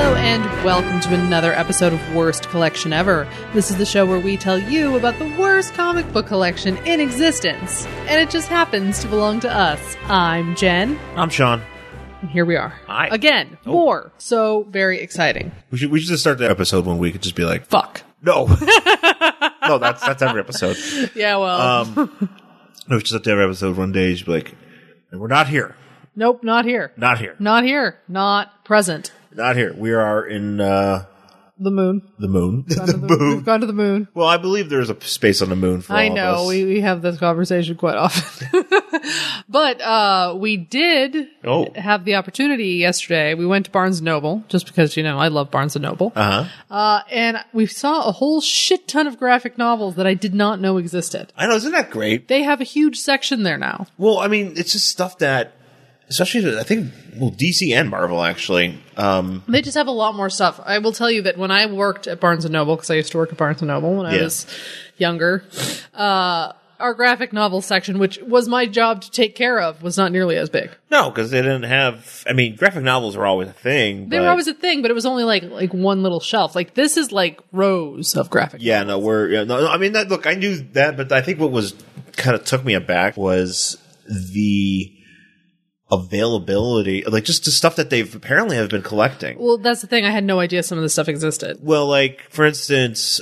Hello and welcome to another episode of Worst Collection Ever. This is the show where we tell you about the worst comic book collection in existence. And it just happens to belong to us. I'm Jen. I'm Sean. And here we are. Hi. Again, more. So very exciting. We should just start the episode one week and just be like, Fuck. no. No, that's every episode. Yeah, well. No, we should start every episode one day and just be like, and we're not here. Nope, not here. Not here. Not here. Not present. Not here. We are in The moon. the moon. We've gone to the moon. Well, I believe there's a space on the moon for all I know. of us. We have this conversation quite often. But we did have the opportunity yesterday. We went to Barnes & Noble, just because, I love Barnes & Noble. And we saw a whole shit ton of graphic novels that I did not know existed. I know. Isn't that great? They have a huge section there now. Well, I mean, it's just stuff that, especially, I think, DC and Marvel, actually. They just have a lot more stuff. I will tell you that when I worked at Barnes & Noble, because I used to work at Barnes & Noble when I was younger, our graphic novel section, which was my job to take care of, was not nearly as big. No, because they didn't have, graphic novels were always a thing. They were always a thing, but it was only like one little shelf. Like, this is like rows of graphic novels. Look, I knew that, but I think what was kind of took me aback was the availability, like just the stuff that they've apparently have been collecting. Well, that's the thing. I had no idea some of this stuff existed. Well, like, for instance,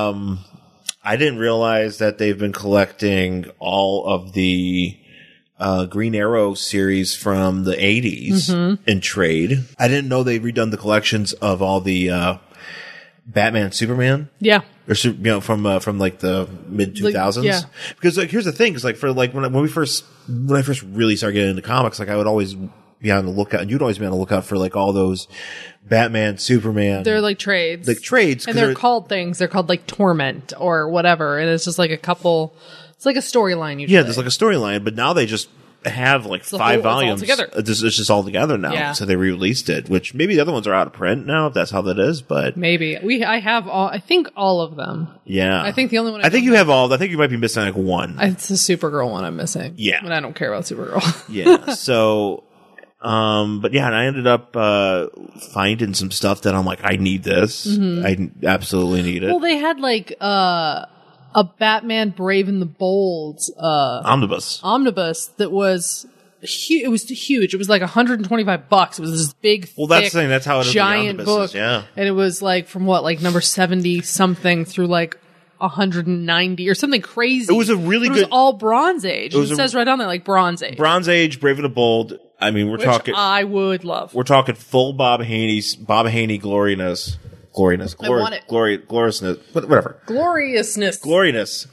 I didn't realize that they've been collecting all of the Green Arrow series from the 80s in trade. I didn't know they'd redone the collections of all the Batman, Superman. Yeah. Or from like the mid 2000s. Yeah. Because like here's the thing, because like for like when I first really started getting into comics, like I would always be on the lookout, and you'd always be on the lookout for like all those Batman, Superman. They're like trades. And they're called things. They're called like Torment or whatever. And it's just like it's like a storyline usually. Yeah, there's like a storyline, but now they just have like 5 volumes. It's all together. It's just all together now. Yeah. So they re-released it, which maybe the other ones are out of print now, if that's how that is, but maybe. I have I think all of them. Yeah. I think the only one I think you have all. I think you might be missing like one. It's the Supergirl one I'm missing. Yeah. But I don't care about Supergirl. Yeah. So, but yeah, and I ended up finding some stuff that I'm like, I need this. I absolutely need it. Well, they had like a Batman Brave and the Bold Omnibus that was it was huge. It was like $125. It was this big, well, that's the thing. That's how it is. Giant book. Yeah, and it was like from like number 70 something through like 190 or something crazy. It was a really good. It was all Bronze Age. It says right on there like Bronze Age. Bronze Age, Brave and the Bold. I mean, we're talking. I would love. We're talking full Bob Haney gloriousness. I want it. Gloriousness. Whatever. Gloriousness.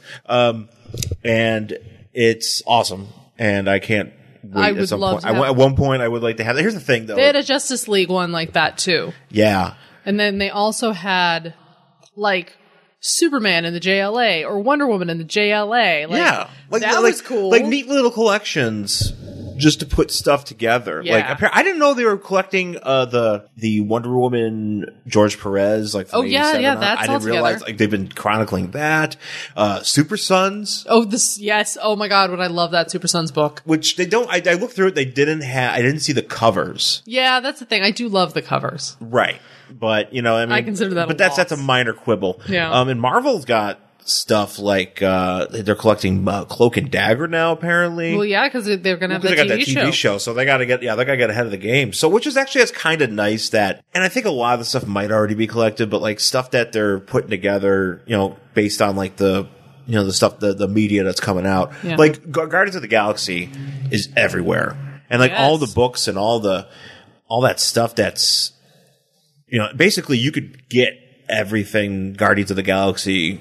And it's awesome. And I can't wait I at would some love point. to have At one point, I would like to have. Here's the thing, though. They had a Justice League one like that too. Yeah. And then they also had like Superman in the JLA or Wonder Woman in the JLA. Yeah. That was cool. Like neat little collections just to put stuff together. Yeah. Like I didn't know they were collecting the Wonder Woman George Perez like from 87 yeah, on. that's I didn't all realize together. like they've been chronicling that. Super Sons. Oh, yes. Oh my God, would I love that Super Sons book. Which they don't. I looked through it. I didn't see the covers. Yeah, that's the thing. I do love the covers. Right. But I consider that. But that's a minor quibble. Yeah. And Marvel's got stuff like they're collecting Cloak and Dagger now. Apparently. Well, yeah, because they're going to have they that got TV that TV show, so they got to get ahead of the game. So, which is actually it's kind of nice that, and I think a lot of the stuff might already be collected, but like stuff that they're putting together, based on like the the stuff the media that's coming out, like Guardians of the Galaxy is everywhere, and like all the books and all that stuff that's. Basically you could get everything Guardians of the Galaxy,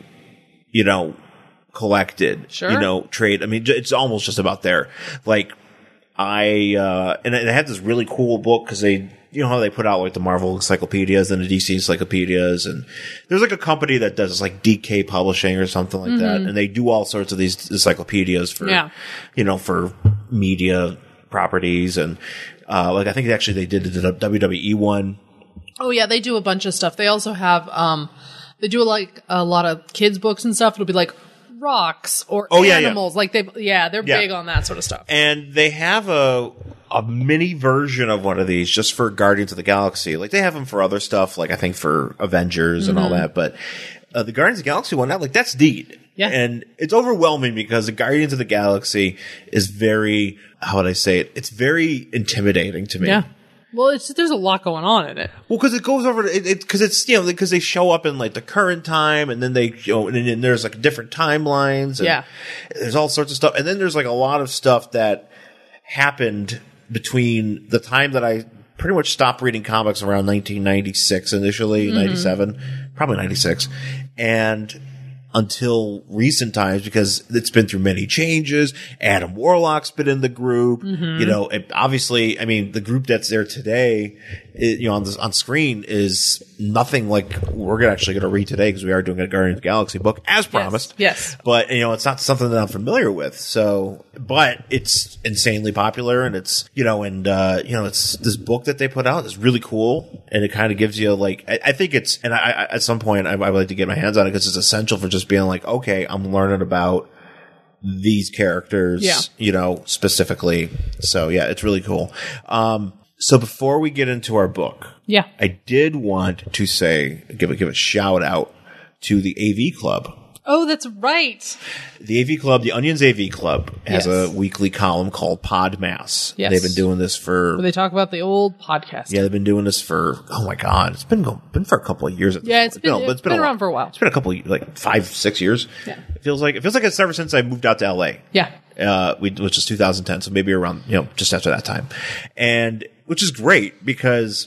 collected, trade. I mean, it's almost just about there. Like and I had this really cool book because they, how they put out like the Marvel encyclopedias and the DC encyclopedias, and there's like a company that does this, like DK Publishing or something like that, and they do all sorts of these encyclopedias for, for media properties, and like I think they did the WWE one. Oh yeah, they do a bunch of stuff. They also have they do like a lot of kids books and stuff. It'll be like rocks or animals. Like they're big on that sort of stuff. And they have a a mini version of one of these just for Guardians of the Galaxy. Like, they have them for other stuff, like I think for Avengers and all that, but the Guardians of the Galaxy one, that's neat. Yeah. And it's overwhelming because the Guardians of the Galaxy is very, how would I say it? It's very intimidating to me. Yeah. Well, there's a lot going on in it. Well, because it goes over because it's because they show up in like the current time, and then they and then there's like different timelines. And there's all sorts of stuff, and then there's like a lot of stuff that happened between the time that I pretty much stopped reading comics around 1996 initially, 97, probably 96, and until recent times, because it's been through many changes. Adam Warlock's been in the group. Obviously, I mean, the group that's there today, on screen is nothing like we're actually going to read today, because we are doing a Guardians of the Galaxy book as promised. Yes. But, it's not something that I'm familiar with. So, but it's insanely popular, and it's, it's this book that they put out is really cool, and it kind of gives you like, I think it's, and I at some point I would like to get my hands on it, because it's essential for just being like, okay, I'm learning about these characters, specifically. So yeah, it's really cool. So before we get into our book, I did want to give a shout out to the AV Club. Oh, that's right. The AV Club, the Onions AV Club, has a weekly column called Podmass. Yes. They've been doing this for... Where they talk about the old podcast. Yeah, they've been doing this for, oh my God, it's been for a couple of years. It's been around for a while. It's been a couple of, like 5-6 years. Yeah. It feels like it's ever since I moved out to LA. Yeah. Which is 2010, so maybe around, just after that time. And, which is great because,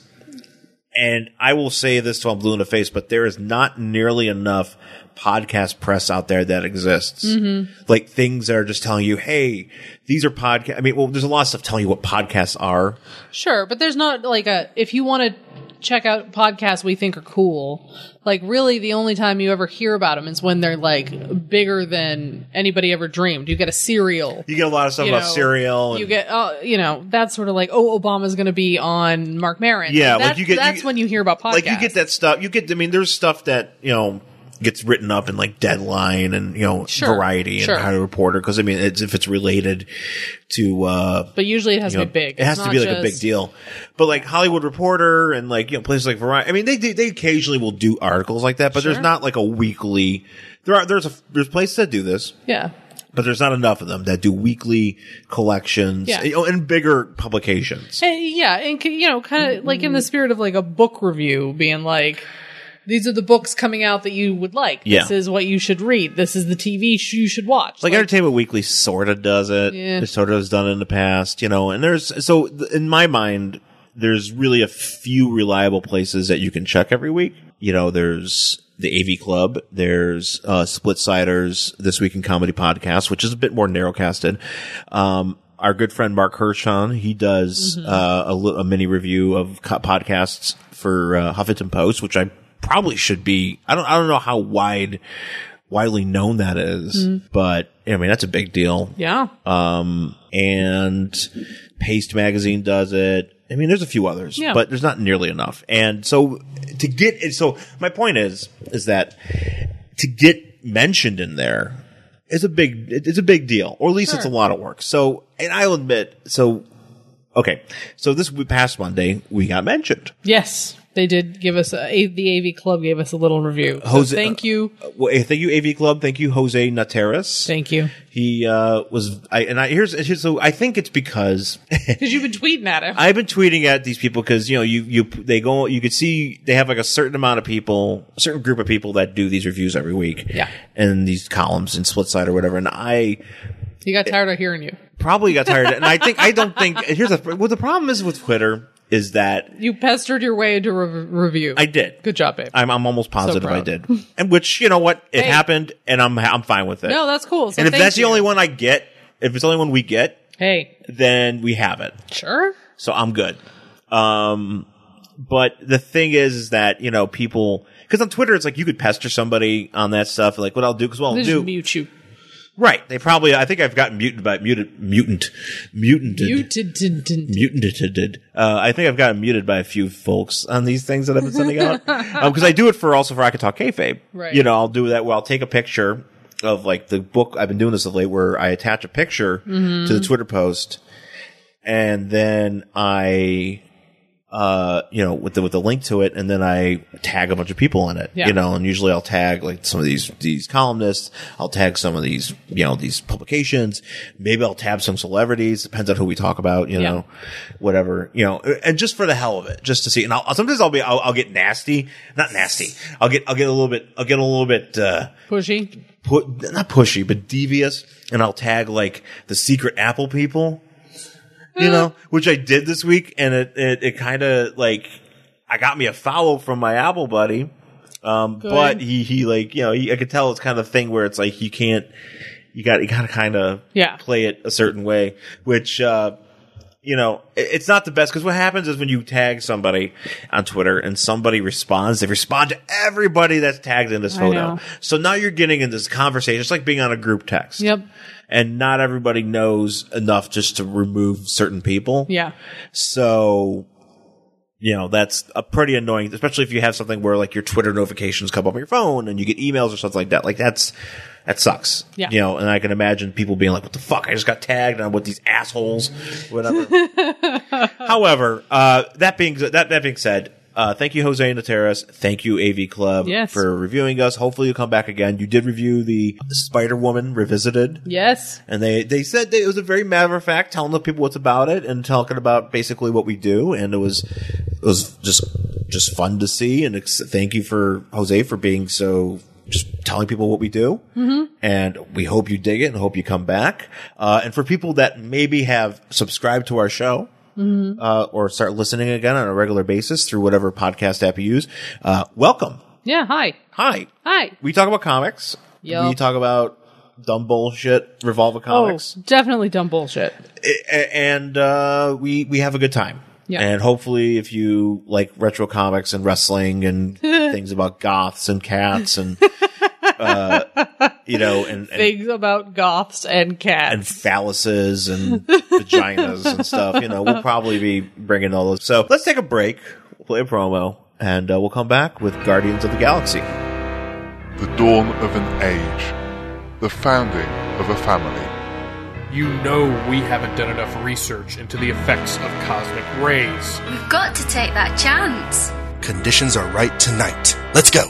and I will say this till I'm blue in the face, but there is not nearly enough podcast press out there that exists. Like things that are just telling you, hey, these are podcasts. I mean, well, there's a lot of stuff telling you what podcasts are. Sure, but there's not like if you want to check out podcasts we think are cool, like really the only time you ever hear about them is when they're like bigger than anybody ever dreamed. You get a Serial. You get a lot of stuff about Serial. You get, that's sort of like, Obama's going to be on Mark Maron. Yeah, that's when you hear about podcasts. Like you get that stuff. There's stuff that, gets written up in like Deadline and Variety and Hollywood Reporter, because if it's related to but usually it has to be big. It has to be like a big deal. But like Hollywood Reporter and like places like Variety, they occasionally will do articles like that, but there's not like a weekly. There's places that do this. Yeah. But there's not enough of them that do weekly collections and bigger publications. And kind of like in the spirit of like a book review, being like, these are the books coming out that you would like. Yeah. This is what you should read. This is the TV you should watch. Like Entertainment Weekly sort of does it. Yeah. It sort of has done it in the past, and in my mind, there's really a few reliable places that you can check every week. There's the AV Club. There's Splitsiders, This Week in Comedy podcast, which is a bit more narrowcasted. Our good friend Mark Hirschon, he does a mini review of podcasts for Huffington Post, which I probably should be. I don't know how widely known that is, but that's a big deal. Yeah. And Paste Magazine does it. There's a few others, but there's not nearly enough. And so my point is that to get mentioned in there is a big deal, or at least it's a lot of work. So, and I'll admit, okay. So this past Monday, we got mentioned. Yes. They did give us the AV Club gave us a little review. So thank you. Thank you, AV Club. Thank you, Jose Nateras. Thank you. He so I think it's because you've been tweeting at him. I've been tweeting at these people because you could see they have like a certain amount of people, a certain group of people that do these reviews every week. Yeah. And these columns in Splitside or whatever. And you got tired of hearing you. Probably got tired. And I don't think what the problem is with Twitter is that you pestered your way into review. I did. Good job, babe. I'm almost positive I did. And which, it happened, and I'm fine with it. No, that's cool. So and if that's the only one I get, if it's the only one we get, then we have it. Sure. So I'm good. But the thing is that, people, because on Twitter it's like you could pester somebody on that stuff, like what I'll do, because I'll just mute you. Right. They probably, I think I've gotten muted. I think I've gotten muted by a few folks on these things that I've been sending out. Because I do it for I Can Talk Kayfabe. Right. I'll do that where I'll take a picture of like the book. I've been doing this of late where I attach a picture to the Twitter post. and then I, with the link to it, and then I tag a bunch of people in it, and usually I'll tag like some of these columnists. I'll tag some of these, these publications. Maybe I'll tab some celebrities. Depends on who we talk about, whatever, and just for the hell of it, just to see. And sometimes I'll get nasty, not nasty. I'll get a little bit pushy, not pushy, but devious. And I'll tag like the secret Apple people. Which I did this week, and it kind of like, I got me a follow from my Apple buddy. But he like, I could tell it's kind of thing where it's like, you gotta kind of play it a certain way, which, it's not the best, because what happens is when you tag somebody on Twitter and somebody responds, they respond to everybody that's tagged in this photo. So now you're getting in this conversation. It's like being on a group text. Yep. And not everybody knows enough just to remove certain people. Yeah. So, that's a pretty annoying, especially if you have something where like your Twitter notifications come up on your phone and you get emails or something like that. Like that sucks. Yeah. And I can imagine people being like, what the fuck? I just got tagged on with these assholes, whatever. However, that being said, thank you, Jose Nateras. Thank you, AV Club, for reviewing us. Hopefully you'll come back again. You did review the Spider-Woman Revisited. Yes. And they said that it was a very matter of fact, telling the people what's about it and talking about basically what we do. And it was just fun to see. And thank you for Jose for being so, just telling people what we do. Mm-hmm. And we hope you dig it and hope you come back. And for people that maybe have subscribed to our show, or start listening again on a regular basis through whatever podcast app you use, welcome. Yeah, hi. We talk about comics. Yep. We talk about dumb bullshit, Revolver Comics. Oh, definitely dumb bullshit. And we have a good time. Yeah. And hopefully if you like retro comics and wrestling and things about goths and cats and and things about goths and cats and phalluses and vaginas and stuff, we'll probably be bringing all those. So let's take a break. We'll play a promo and we'll come back with Guardians of the Galaxy. The dawn of an age. The founding of a family. You know we haven't done enough research into the effects of cosmic rays. We've got to take that chance. Conditions are right tonight. Let's go.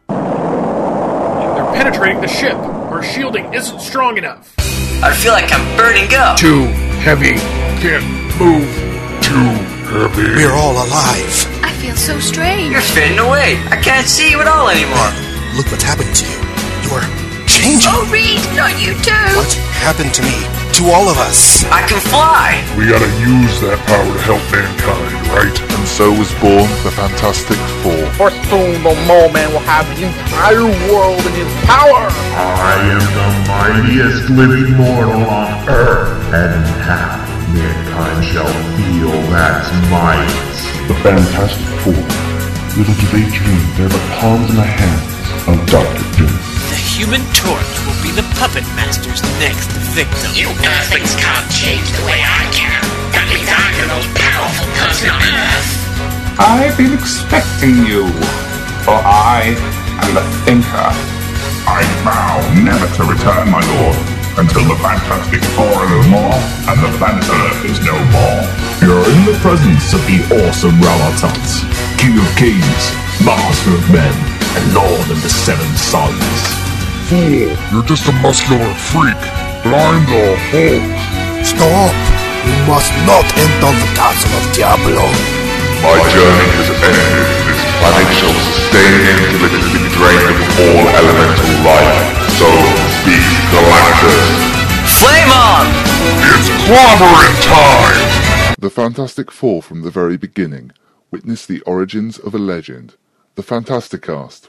They're penetrating the ship. Our shielding isn't strong enough. I feel like I'm burning up. Too heavy. Can't move. Too heavy. We're all alive. I feel so strange. You're fading away. I can't see you at all anymore. Look what's happening to you. You're changing. Oh, Reed, not you too. What happened to me? To all of us. I can fly. We gotta use that power to help mankind, right? And so was born the Fantastic Four. For soon the Mole Man will have the entire world in his power. I am the mightiest living mortal on Earth, and half mankind shall feel that might. The Fantastic Four. Little do they dream they're the palms in the hands of Dr. Doom. The Human Torch will be the puppet master's next victim. You Earthlings can't change the way I can. That means I'm the most powerful person on Earth. I've been expecting you, for I am the Thinker. I vow never to return, my lord, until the Fantastic Four are no more, and the planet Earth is no more. You're in the presence of the awesome Ralatot, King of Kings, Master of Men, and Lord of the Seven Suns. Fool, you're just a muscular freak, but I'm the Hulk. Stop! You must not enter the castle of Diablo. My journey has ended. This planet shall sustain until it has been drained of all elemental life. So speaks Galactus. Flame on! It's clobbering time! The Fantastic Four from the very beginning. Witness the origins of a legend. The Fantasticast.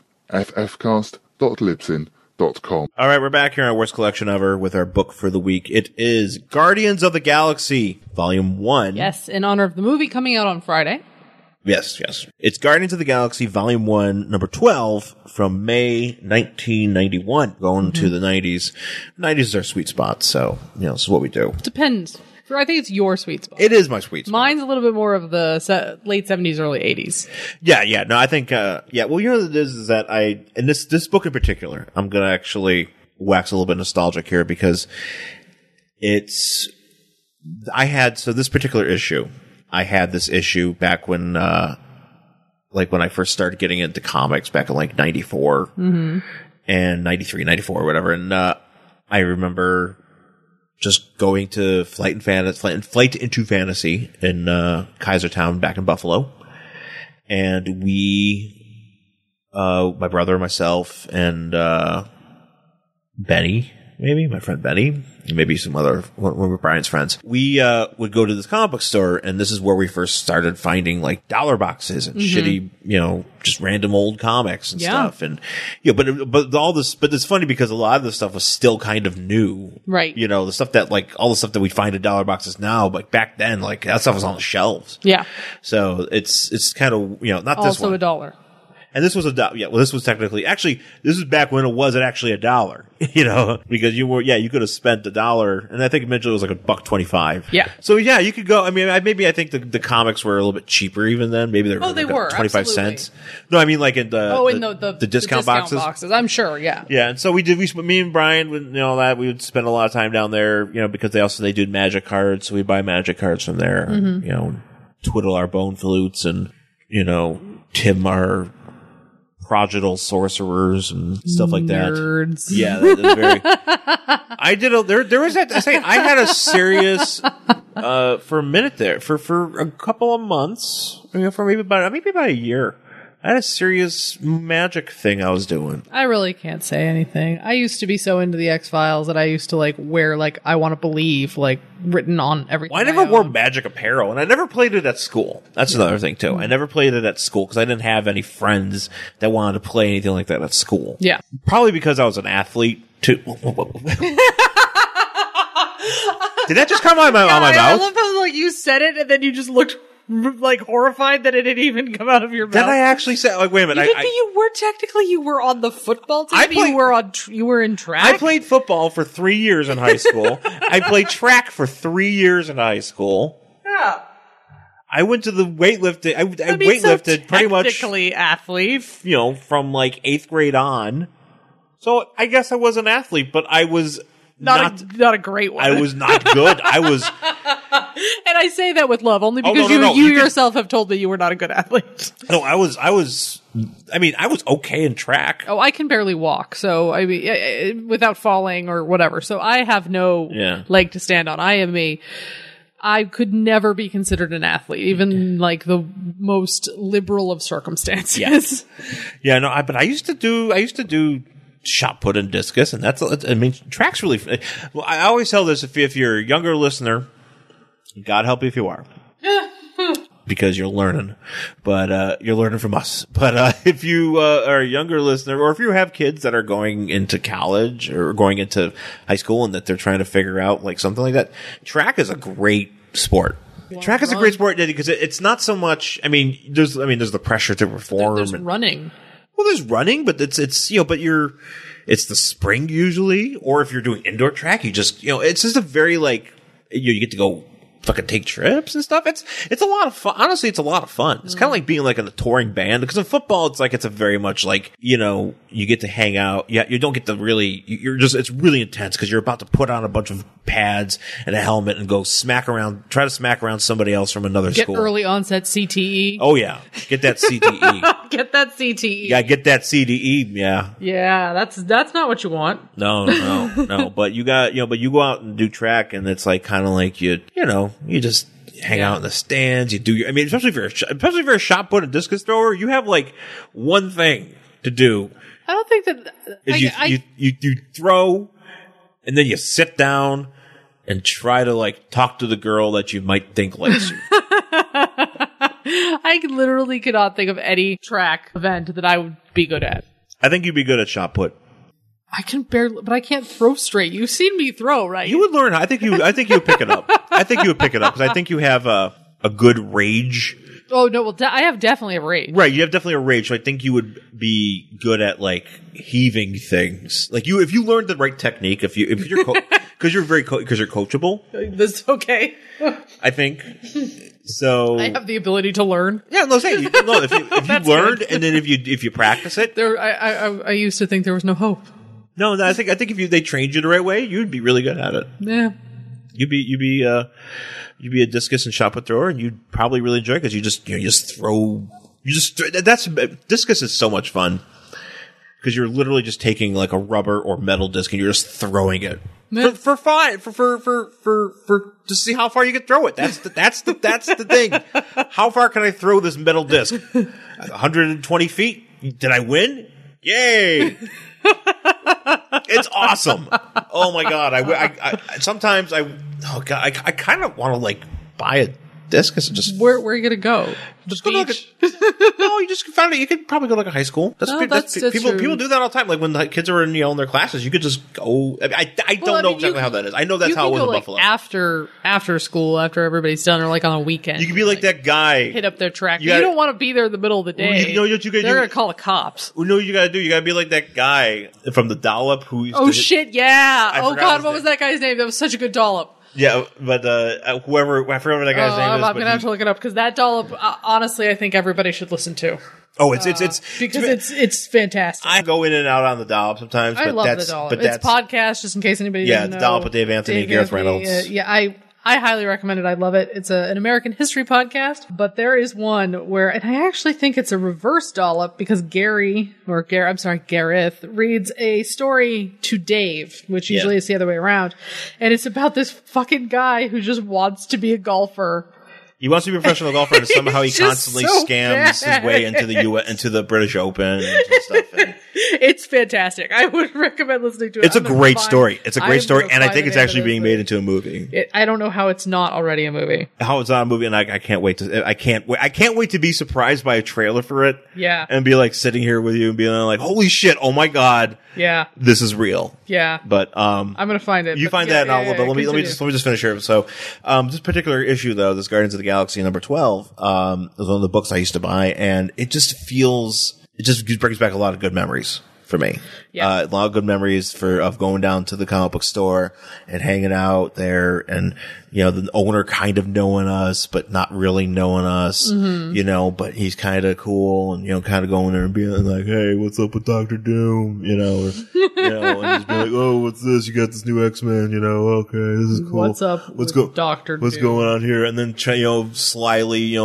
ffcast.libsyn.com. All right, we're back here on Worst Collection Ever with our book for the week. It is Guardians of the Galaxy, Volume 1. Yes, in honor of the movie coming out on Friday. Yes. It's Guardians of the Galaxy, Volume 1, number 12, from May 1991, going to the 90s. 90s is our sweet spot, so, this is what we do. Depends. I think it's your sweet spot. It is my sweet spot. Mine's a little bit more of the late 70s, early 80s. Yeah. No, I think, well, what it is that in this book in particular, I'm going to actually wax a little bit nostalgic here because it's I had this particular issue. I had this issue back when, when I first started getting into comics back in like 94 and 93, 94, or whatever. And I remember just going to Flight into Fantasy in Kaisertown back in Buffalo, and my brother, myself, and Benny, maybe my friend Benny, maybe some other one of Brian's friends. We would go to this comic book store, and this is where we first started finding like dollar boxes and shitty, just random old comics and stuff. And but it's funny because a lot of this stuff was still kind of new, right? The stuff that all the stuff that we'd find in dollar boxes now, but back then, that stuff was on the shelves. Yeah. So it's kind of not this also one. $1. And this was this was technically, this was back when it wasn't actually $1, because you could have spent $1, and I think eventually it was like $1.25. Yeah. So you could go, I think the comics were a little bit cheaper even then. Maybe they were, they were 25 absolutely. cents. No, I mean like in the discount boxes. I'm sure, yeah. Yeah, and so me and Brian would, we would spend a lot of time down there, because they did magic cards, so we'd buy magic cards from there, twiddle our bone flutes and, Tim our prodigal sorcerers and stuff like that. Nerds. Yeah, that is very. I did there was that. I had a serious for a minute there for a couple of months. For maybe about a year. I had a serious magic thing I was doing. I really can't say anything. I used to be so into the X-Files that I used to wear I Want to Believe written on everything. Well, I never wore magic apparel, and I never played it at school. That's another thing too. I never played it at school because I didn't have any friends that wanted to play anything like that at school. Yeah, probably because I was an athlete too. Did that just come out of my mouth? I love how you said it and then you just looked horrified that it didn't even come out of your mouth. Did I actually say? Wait a minute. You were on the football team. You were in track. I played football for 3 years in high school. I played track for 3 years in high school. Yeah. I went to the weightlifting. I weightlifted pretty much. Technically athlete. From 8th grade on. So I guess I was an athlete, but I was not a great one. I was not good. I was. And I say that with love, only because you yourself have told me you were not a good athlete. No, I was okay in track. Oh, I can barely walk, so without falling or whatever. So I have no leg to stand on. I could never be considered an athlete, even the most liberal of circumstances. Yes. Yeah, no, but I used to do shot put and discus, and track's really. Well, I always tell this if you're a younger listener. God help you if you are. Because you're learning. But you're learning from us. But if you are a younger listener, or if you have kids that are going into college or going into high school and that they're trying to figure out something like that, track is a great sport. Track is a great sport because it's not so much. There's the pressure to perform. There's running. Well, there's running, but it's it's the spring usually, or if you're doing indoor track, you just it's just a very you get to go fucking take trips and stuff. It's a lot of fun. Honestly, it's a lot of fun. It's kind of like being in a touring band, because in football, it's a very much you get to hang out. Yeah, you don't get to really, it's really intense because you're about to put on a bunch of pads and a helmet and go try to smack around somebody else from another school. Get early onset CTE. Oh yeah. Get that CTE. Get that CTE. Yeah, get that CDE. Yeah. Yeah, that's not what you want. No. But you go out and do track, and it's you just hang out in the stands. You do especially if you're a shot put and discus thrower, you have one thing to do. I don't think that is you throw, and then you sit down and try to talk to the girl that you might think likes you. I literally cannot think of any track event that I would be good at. I think you'd be good at shot put. I can barely, but I can't throw straight. You've seen me throw, right? You would learn. I think you would pick it up. I think you would pick it up because I think you have a good rage. Oh no! Well, I have definitely a rage. Right, you have definitely a rage. So I think you would be good at heaving things. If you learned the right technique, if you're because you're coachable. That's okay. I think. So I have the ability to learn. Yeah, if you learned good. And then if you practice it, I used to think there was no hope. No, I think if they trained you the right way, you'd be really good at it. Yeah. You'd be a discus and shot put thrower, and you'd probably really enjoy it because discus is so much fun because you're literally just taking like a rubber or metal disc and you're just throwing it for fun to see how far you can throw it. That's the thing. How far can I throw this metal disc? 120 feet. Did I win? Yay! It's awesome. Oh my god! I sometimes I kind of want to like buy a discus and just where are you gonna go? Just go to no, you just found it. You could probably go to like a high school. That's people true. People do that all the time. Like when the kids are in in their classes, you could just go. I don't know exactly how that is. I know that's how it was in Buffalo. After school, after everybody's done, or like on a weekend. You could be like that guy. Hit up their track. You don't want to be there in the middle of the day. You know what you gotta do? They're gonna call the cops. You know what you gotta do? You gotta be like that guy from the Dollop who used to shit, yeah. Oh god, what was that guy's name? That was such a good Dollop. Yeah, but whoever, I forget what that guy's name is. I'm gonna have to look it up because that Dollop, honestly, I think everybody should listen to. Oh, it's because it's fantastic. I go in and out on the Dollop sometimes. I love the Dollop. It's podcast, just in case anybody doesn't know. The Dollop with Dave Anthony, Gareth Reynolds. I highly recommend it. I love it. It's an American history podcast, but there is one where, and I actually think it's a reverse Dollop because Gareth reads a story to Dave, which usually is the other way around. And it's about this fucking guy who just wants to be a golfer. He wants to be a professional golfer, and somehow he constantly scams his way into the British Open and stuff. It's fantastic. I would recommend listening to it. It's a great story. It's a great story, and I think it's actually being made into a movie. I don't know how it's not already a movie. How it's not a movie, and I can't wait to. I can't wait to be surprised by a trailer for it. Yeah, and be like sitting here with you and being like, "Holy shit! Oh my god! Yeah, this is real." Yeah, but I'm gonna find it. You find that, and let me just finish here. So, this particular issue, though, this Guardians of the Galaxy number 12, was one of the books I used to buy, and it just brings back a lot of good memories for me. Yeah. A lot of good memories of going down to the comic book store and hanging out there, and the owner kind of knowing us but not really knowing us, but he's kind of cool, and kind of going there and being like, "Hey, what's up with Dr. Doom?" and just be like, "Oh, what's this? You got this new X-Men, okay, this is cool. What's up with Dr. What's going on here?" And then slyly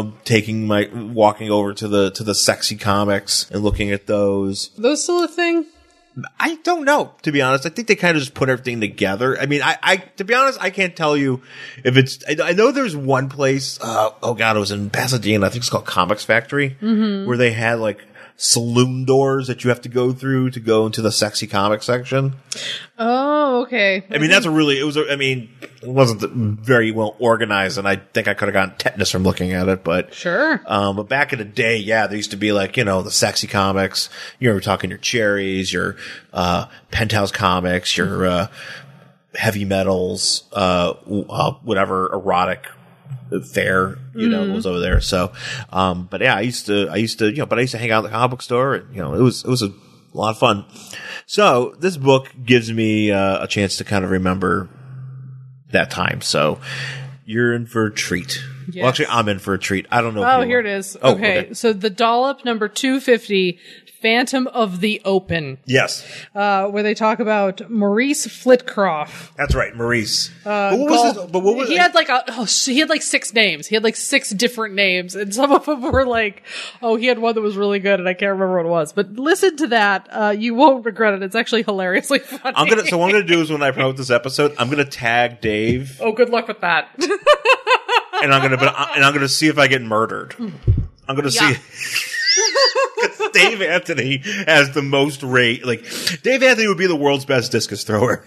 walking over to the sexy comics and looking at those. Those still a thing? I don't know, to be honest. I think they kind of just put everything together. I mean, to be honest, I can't tell you if it's, I know there's one place, it was in Pasadena. I think it's called Comics Factory, where they had like saloon doors that you have to go through to go into the sexy comic section. Oh, okay. I mean, it wasn't very well organized, and I think I could have gotten tetanus from looking at it, but sure. But back in the day, there used to be like, the sexy comics. You're talking your Cherries, your Penthouse Comics, your Heavy Metals, whatever erotic fair, was over there. So, but yeah, I used to hang out at the comic book store, and it was a lot of fun. So this book gives me a chance to kind of remember that time. So you're in for a treat. Yes. Well, actually, I'm in for a treat. I don't know. Oh, here it is. Okay. So the Dollop number 250. Phantom of the Open. Yes. Where they talk about Maurice Flitcroft. That's right, Maurice. He had like 6 names. He had like 6 different names, and some of them were like, he had one that was really good, and I can't remember what it was. But listen to that. You won't regret it. It's actually hilariously funny. So what I'm gonna do is when I promote this episode, I'm gonna tag Dave. Oh, good luck with that. and I'm gonna see if I get murdered. I'm gonna see. Because Dave Anthony has the most rate. Like, Dave Anthony would be the world's best discus thrower.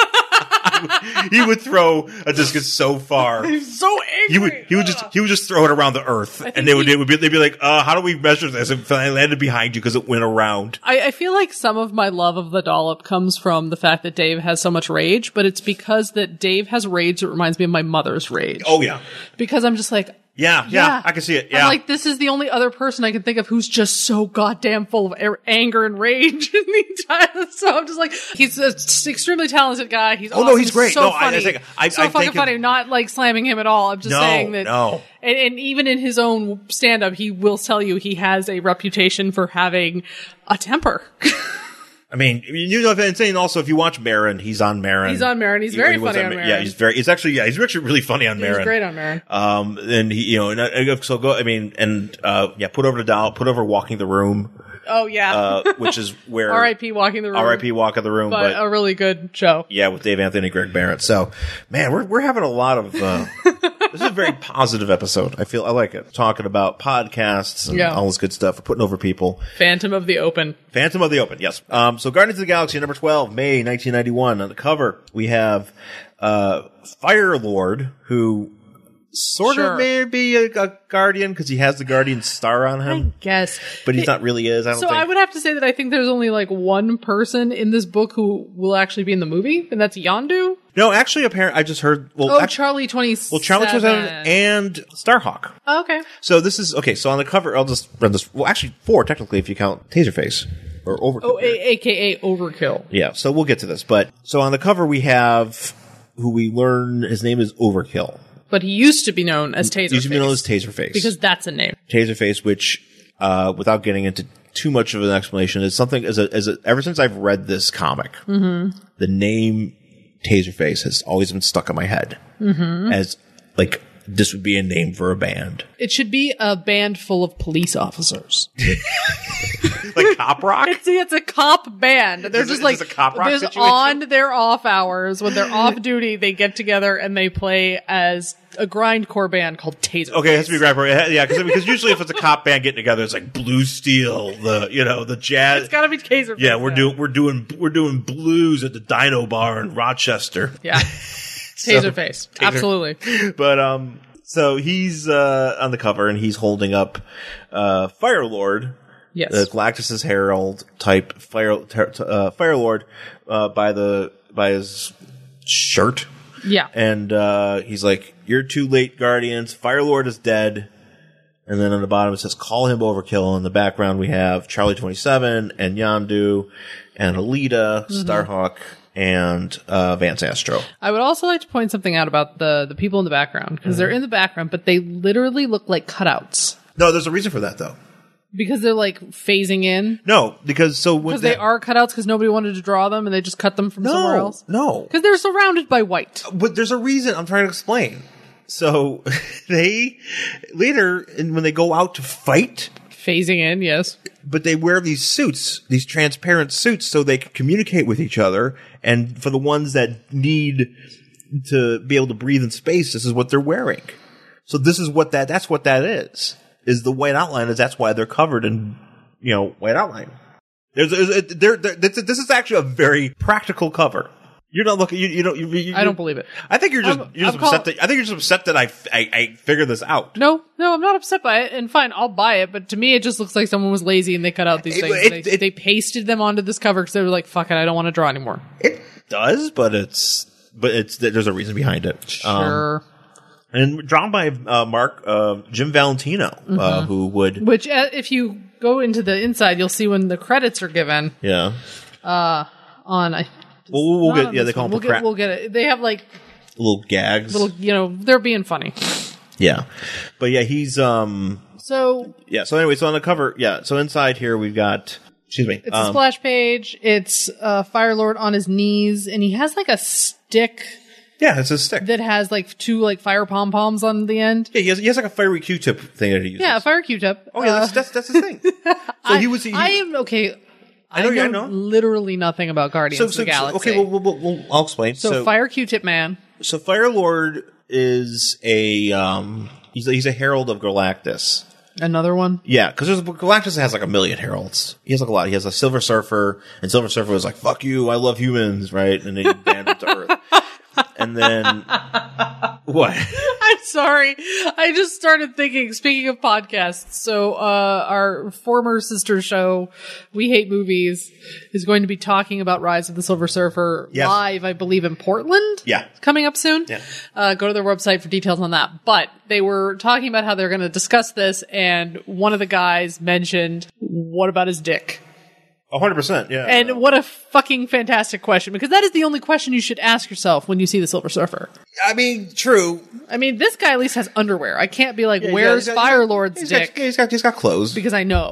He would throw a discus so far. He's so angry. He would just throw it around the earth, and they'd be like, how do we measure this? If I landed behind you because it went around. I feel like some of my love of the Dollop comes from the fact that Dave has so much rage, but it's because that Dave has rage that reminds me of my mother's rage. Oh yeah. Because I'm just like, yeah, I can see it. Yeah. I'm like, this is the only other person I can think of who's just so goddamn full of anger and rage in the entire. So I'm just like, he's an extremely talented guy. He's awesome. No, he's great. So funny. So fucking funny. Not like slamming him at all. I'm just saying that. No. And even in his own stand-up, he will tell you he has a reputation for having a temper. I mean, you know, and also if you watch Marin, he's on Marin. He's on Marin. He's very funny on Marin. Yeah, he's actually really funny on Marin. He's great on Marin. And he, you know, so go. I mean, and put over the doll. Put over Walking the Room. Oh yeah, which is where R.I.P. Walking the Room. R.I.P. Walk in the Room, but a really good show. Yeah, with Dave Anthony, Greg Barrett. So, man, we're having a lot of. This is a very positive episode. I like it. Talking about podcasts and all this good stuff. We're putting over people. Phantom of the Open. Yes. So Guardians of the Galaxy number 12, May 1991. On the cover, we have Firelord, who sort of may be a Guardian because he has the Guardian star on him. I guess. But he's not really is, I don't think. I would have to say that I think there's only like one person in this book who will actually be in the movie, and that's Yondu. No, actually, apparently, I just heard. Well, Charlie 27. Well, Charlie 27 and Starhawk. Oh, okay. So this is okay. So on the cover, I'll just run this. Well, actually, 4 technically if you count Taserface or Overkill. Oh, AKA Overkill. Yeah. So we'll get to this, but so on the cover we have who we learn his name is Overkill, but he used to be known as Taserface. Used to be known as Taserface because that's a name. Taserface, which without getting into too much of an explanation, is something ever since I've read this comic, the name Taserface has always been stuck in my head as like this would be a name for a band. It should be a band full of police officers. Like Cop Rock? It's a cop band. They're just like, a Cop Rock there's situation? on their off hours, when they're off duty, they get together and they play as a grindcore band called Taserface. Okay, it has to be grindcore. Yeah, because usually if it's a cop band getting together, it's like Blue Steel, the jazz. It's gotta be Taserface. Yeah, we're doing blues at the Dino Bar in Rochester. Yeah. Taserface. Absolutely. But so he's on the cover and he's holding up Firelord. Yes. Galactus's herald type Firelord by his shirt. Yeah. And he's like, "You're too late, Guardians. Firelord is dead." And then on the bottom it says, "Call him Overkill." In the background we have Charlie 27 and Yondu and Alita, Starhawk, and Vance Astro. I would also like to point something out about the people in the background, because they're in the background, but they literally look like cutouts. No, there's a reason for that, though. Because they're like phasing in? No, because they are cutouts because nobody wanted to draw them and they just cut them from somewhere else? No. Because they're surrounded by white. But there's a reason I'm trying to explain. So they, later, when they go out to fight... Phasing in, yes. But they wear these suits, these transparent suits, so they can communicate with each other. And for the ones that need to be able to breathe in space, this is what they're wearing. So this is that's what that is the white outline, that's why they're covered in, white outline. This is actually a very practical cover. You're not looking. I don't believe it. I think you're just upset. I think you're just upset that I figured this out. No, I'm not upset by it. And fine, I'll buy it. But to me, it just looks like someone was lazy and they cut out these things. They pasted them onto this cover because they were like, "Fuck it, I don't want to draw anymore." It does, but there's a reason behind it. Sure. And drawn by Jim Valentino, who would... Which, if you go into the inside, you'll see when the credits are given. Yeah. We'll get... Yeah, they call them... We'll get it. They have, like... Little gags. They're being funny. Yeah. But, yeah, he's... So... Yeah, so anyway, so on the cover... Yeah, so inside here we've got... Excuse me. It's a splash page. It's Firelord on his knees, and he has, like, a stick... Yeah, it's a stick that has like 2 fire pom poms on the end. Yeah, he has like a fiery Q-tip thing that he uses. Yeah, a fire Q-tip. Oh yeah, that's his thing. So I am okay. I know literally nothing about Guardians of the Galaxy. Okay, I'll explain. So fire Q-tip man. So Firelord is he's a herald of Galactus. Another one? Yeah, because Galactus has like a million heralds. He has like a lot. He has a Silver Surfer, and Silver Surfer was like, "Fuck you, I love humans," right? And then he banned him to Earth. And then, what? I'm sorry. I just started thinking, speaking of podcasts, so our former sister show, We Hate Movies, is going to be talking about Rise of the Silver Surfer live, I believe, in Portland? Yeah. Coming up soon? Yeah. Go to their website for details on that. But they were talking about how they're going to discuss this, and one of the guys mentioned, what about his dick? 100%, yeah. And what a fucking fantastic question, because that is the only question you should ask yourself when you see the Silver Surfer. I mean, true. I mean, this guy at least has underwear. I can't be like, where's Firelord's dick? He's got clothes. Because I know.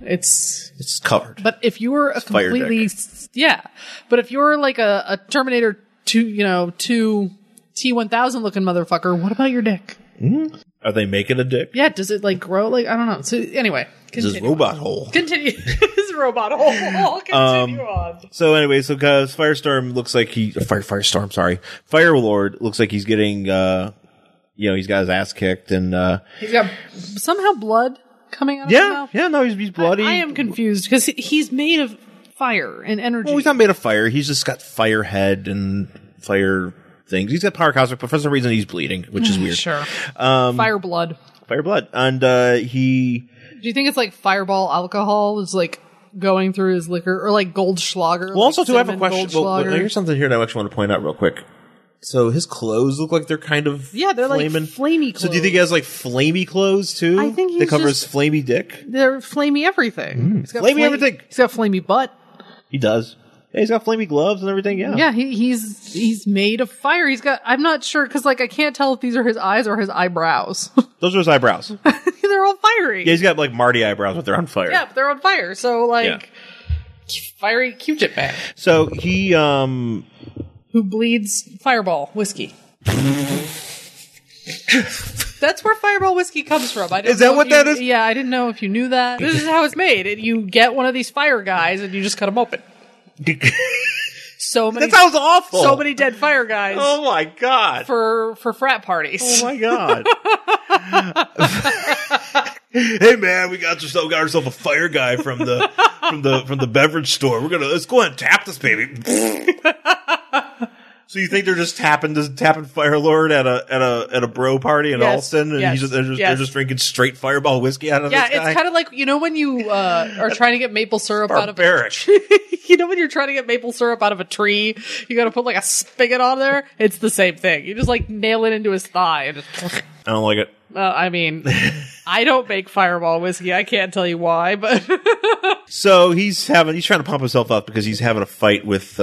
It's covered. But if you were a completely, but if you're like a Terminator 2, 2 T-1000 looking motherfucker, what about your dick? Are they making a dick? Yeah, does it like grow? Like, I don't know. So anyway, This is robot hole. Continue. This robot hole. Continue on. So anyway, guys, Firestorm looks like Firelord looks like he's getting, he's got his ass kicked and, he's got somehow blood coming out of his mouth. Yeah, no, he's bloody. I am confused because he's made of fire and energy. Well, he's not made of fire. He's just got fire head and fire things. He's got power cosmic, but for some reason he's bleeding, which is weird. Sure. Fire blood. And, he... Do you think it's like Fireball alcohol is like going through his liquor or like Goldschlager? Well, also, like I have a question. Well, here's something here that I actually want to point out real quick. So his clothes look like they're kind of they're flaming. Like flamey clothes. So do you think he has like flamey clothes too? I think that cover his flamey dick. They're flamey everything. He's got flamey everything. He's got flamey butt. He does. Yeah, he's got flamey gloves and everything. Yeah, he's made of fire. He's got. I'm not sure because like I can't tell if these are his eyes or his eyebrows. Those are his eyebrows. They're all fiery. Yeah, he's got like Marty eyebrows, but they're on fire. Yeah, but they're on fire. So like, fiery Q-tip man. So he who bleeds Fireball whiskey. That's where Fireball whiskey comes from. Is that what that is? Yeah, I didn't know if you knew that. This is how it's made. You get one of these fire guys and you just cut them open. So many. That sounds awful. So many dead fire guys. Oh my god. For frat parties. Oh my god. Hey man, we got ourselves a fire guy from the beverage store. Let's go ahead and tap this baby. So you think they're just tapping Firelord at a bro party in Alston, and they're just drinking straight Fireball whiskey out of this guy? Yeah, it's kind of like when you are trying to get maple syrup out of barbaric. When you're trying to get maple syrup out of a tree, you got to put like a spigot on there. It's the same thing. You just like nail it into his thigh. And just, I don't like it. I mean, I don't make Fireball whiskey. I can't tell you why, but so he's trying to pump himself up because he's having a fight with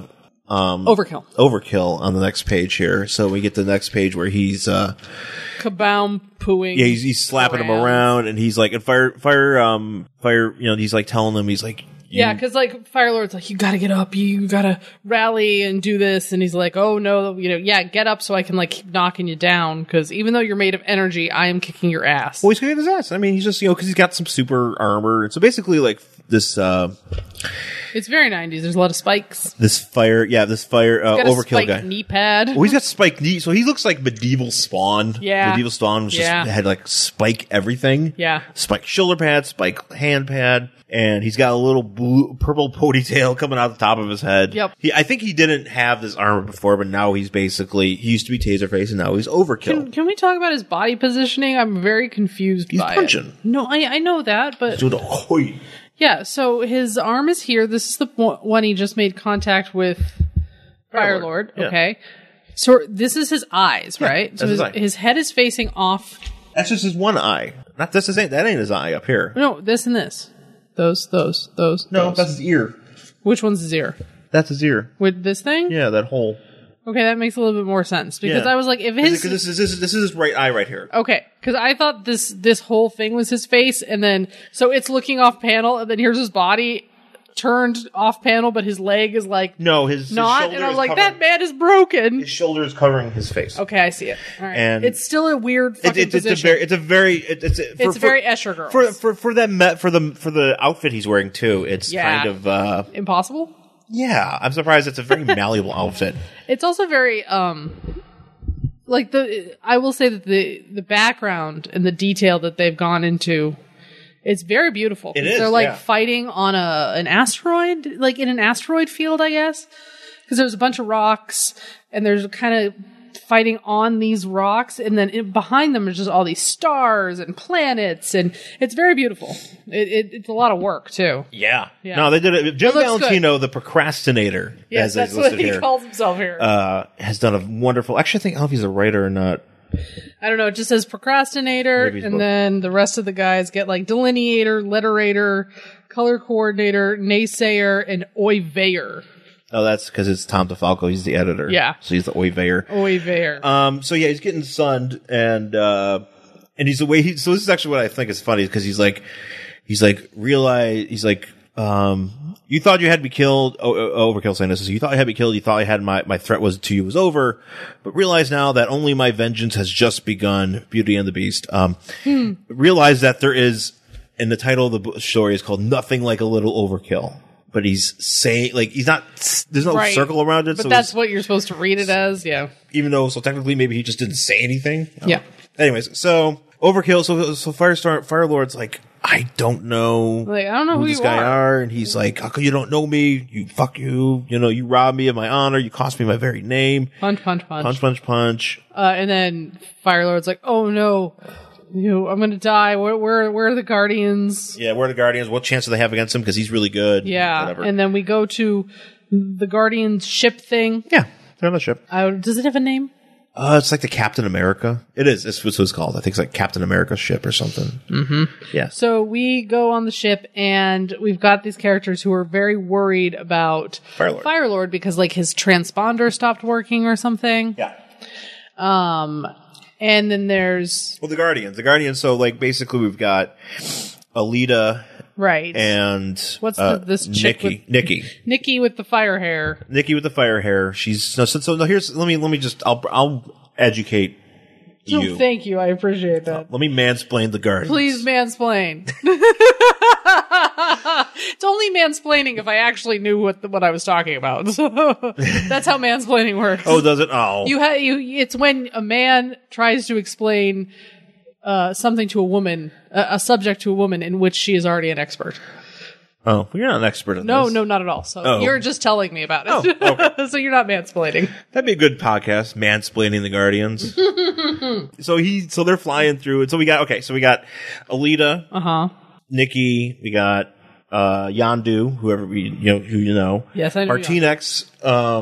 Overkill on the next page here. So we get the next page where he's kaboom pooing. Yeah, he's slapping him around, and he's like, and fire. He's like telling him, he's like, yeah, because like Firelord's like, you got to get up, you got to rally and do this, and he's like, oh no, get up so I can like keep knocking you down, because even though you're made of energy, I am kicking your ass. Well, he's kicking his ass. I mean, he's just because he's got some super armor. So basically, like this. It's very 90s. There's a lot of spikes. This fire Overkill guy. Knee pad. Oh, he's got spike knee. So he looks like Medieval Spawn. Yeah. Medieval Spawn was had like spike everything. Yeah. Spike shoulder pad, spike hand pad, and he's got a little purple ponytail coming out the top of his head. Yep. I think he didn't have this armor before, but now he used to be Taserface, and now he's Overkill. Can we talk about his body positioning? I'm very confused by punching. it. No, I know that, but yeah, so his arm is here. This is the one he just made contact with Firelord. Yeah. Okay. So this is his eyes, right? So his head is facing off. That's just his one eye. Not this. That ain't his eye up here. No, this and this. Those. No, that's his ear. Which one's his ear? That's his ear. With this thing? Yeah, that hole. Okay, that makes a little bit more sense because I was like, if his this is his right eye right here. Okay, because I thought this whole thing was his face, and then so it's looking off panel, and then here's his body turned off panel, but his leg is like his not, shoulder and I was like, covering, that man is broken. His shoulder is covering his face. Okay, I see it. All right, and it's still a weird fucking position. It's very Escher Girls for the outfit he's wearing too. It's kind of impossible. Yeah, I'm surprised it's a very malleable outfit. It's also very I will say that the background and the detail that they've gone into, it's very beautiful. It is. They're fighting on an asteroid, like in an asteroid field, I guess, because there's a bunch of rocks and there's kind of fighting on these rocks, and then behind them is just all these stars and planets, and it's very beautiful. It's a lot of work too. Yeah. No, they did it. Jim Valentino, the procrastinator, yes, that's what he calls himself here, has done a wonderful. Actually, I don't know if he's a writer or not. I don't know. It just says procrastinator, and then the rest of the guys get like delineator, letterator, color coordinator, naysayer, and oiveyor. Oh, that's because it's Tom DeFalco. He's the editor. Yeah. So he's the oiveyor. Oiveyor. So yeah, he's getting sunned, and he's the way so this is actually what I think is funny, because he's like, he's like, you thought you had me killed. Overkill saying this. You thought you had me killed. You thought I had my threat to you was over, but realize now that only my vengeance has just begun. Beauty and the Beast. Realize that there is, and the title of the story is called "Nothing Like a Little Overkill." But he's saying, like, he's not. There's no circle around it. But so that's what you're supposed to read it as. Yeah. Even though, so technically, maybe he just didn't say anything. Yeah. Anyways, so Overkill. So Firelord's like, I don't know. Like, I don't know who this you guy are. And he's like, how come you don't know me? Fuck you. You robbed me of my honor. You cost me my very name. Punch. Punch. And then Firelord's like, oh no, I'm going to die. Where are the Guardians? Yeah, where are the Guardians? What chance do they have against him? Because he's really good. Yeah. Whatever. And then we go to the Guardians ship thing. Yeah, they're on the ship. Does it have a name? It's like the Captain America. It is. It's what it's called. I think it's like Captain America ship or something. Mm-hmm. Yeah. So we go on the ship, and we've got these characters who are very worried about Firelord because, like, his transponder stopped working or something. Yeah. And then there's the Guardians. The Guardians. So, like, basically, we've got Alita. Right. And what's this chick Nikki with the fire hair. Nikki with the fire hair. She's so here's let me just I'll educate you. Oh, thank you. I appreciate that. Let me mansplain the Guardians. Please mansplain. It's only mansplaining if I actually knew what I was talking about. So that's how mansplaining works. Oh, does it? Oh. It's when a man tries to explain something to a woman, a subject to a woman in which she is already an expert. Oh, well, you're not an expert in this. No, not at all. So you're just telling me about it. Oh, okay. So you're not mansplaining. That'd be a good podcast, Mansplaining the Guardians. So they're flying through it. So we got Alita, Nikki, we got Yondu, who you know. Yes, I know. Martinex,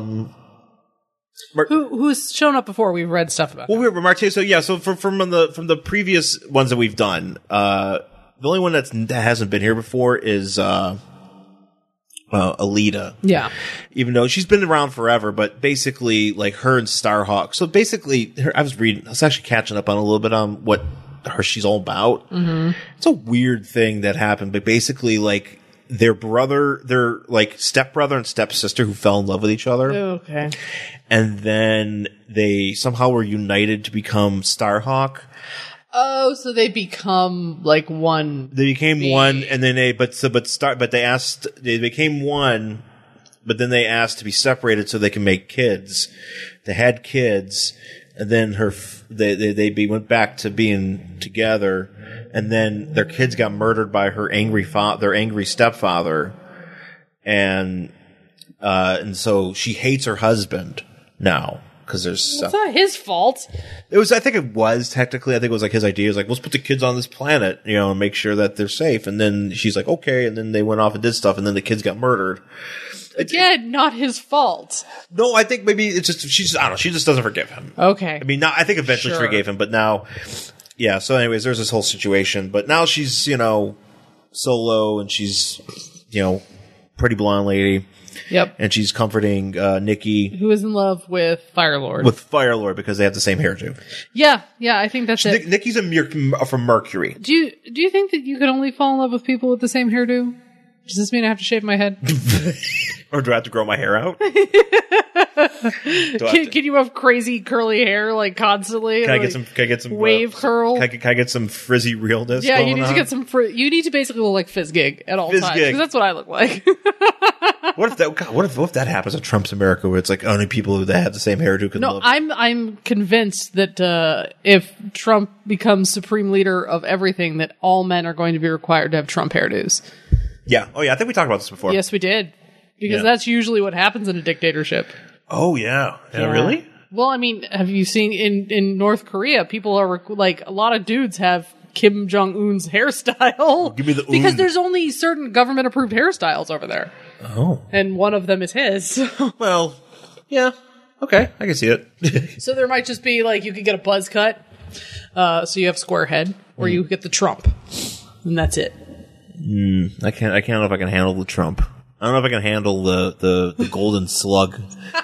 who's shown up before. We've read stuff about. Well, Martinez. So yeah. So from the previous ones that we've done, the only one that hasn't been here before is Alita. Yeah. Even though she's been around forever, but basically, like, her and Starhawk. So basically, I was actually catching up on a little bit on what she's all about. Mm-hmm. It's a weird thing that happened, but basically, like, their like stepbrother and stepsister who fell in love with each other. Okay. And then they somehow were united to become Starhawk. Oh, so they become like one. They became one, and then they became one, but then they asked to be separated so they can make kids. They had kids, and then they went back to being together, and then their kids got murdered by their angry stepfather, and so she hates her husband now. Because it's not his fault. I think it was like his idea. It was like, let's put the kids on this planet, and make sure that they're safe. And then she's like, okay. And then they went off and did stuff, and then the kids got murdered. Again, not his fault. No, I think maybe it's just she just doesn't forgive him. Okay. I mean, I think eventually she forgave him, but now, yeah. So, anyways, there's this whole situation, but now she's solo, and she's pretty blonde lady. Yep. And she's comforting Nikki, who is in love with Firelord. Because they have the same hairdo. Yeah, I think that's it. Nikki's from Mercury. Do you think that you can only fall in love with people with the same hairdo? Does this mean I have to shave my head? Or do I have to grow my hair out? Can you have crazy curly hair like constantly? Can I get some wave curl? Can I get some frizzy realness? Yeah, you need to get some. You need to basically look like Fizzgig at all times, because that's what I look like. What if that happens in Trump's America, where it's like only people that have the same hairdo can live? I'm convinced that if Trump becomes supreme leader of everything, that all men are going to be required to have Trump hairdos. Yeah. Oh yeah. I think we talked about this before. Yes, we did. Because that's usually what happens in a dictatorship. Oh yeah. Really? Well, I mean, have you seen in North Korea, people are like, a lot of dudes have Kim Jong-un's hairstyle. Give me the because there's only certain government approved hairstyles over there. Oh. And one of them is his. Well, yeah. Okay, I can see it. So there might just be like, you could get a buzz cut, so you have square head, or you get the Trump, and that's it. I can't know if I can handle the Trump. I don't know if I can handle the golden slug.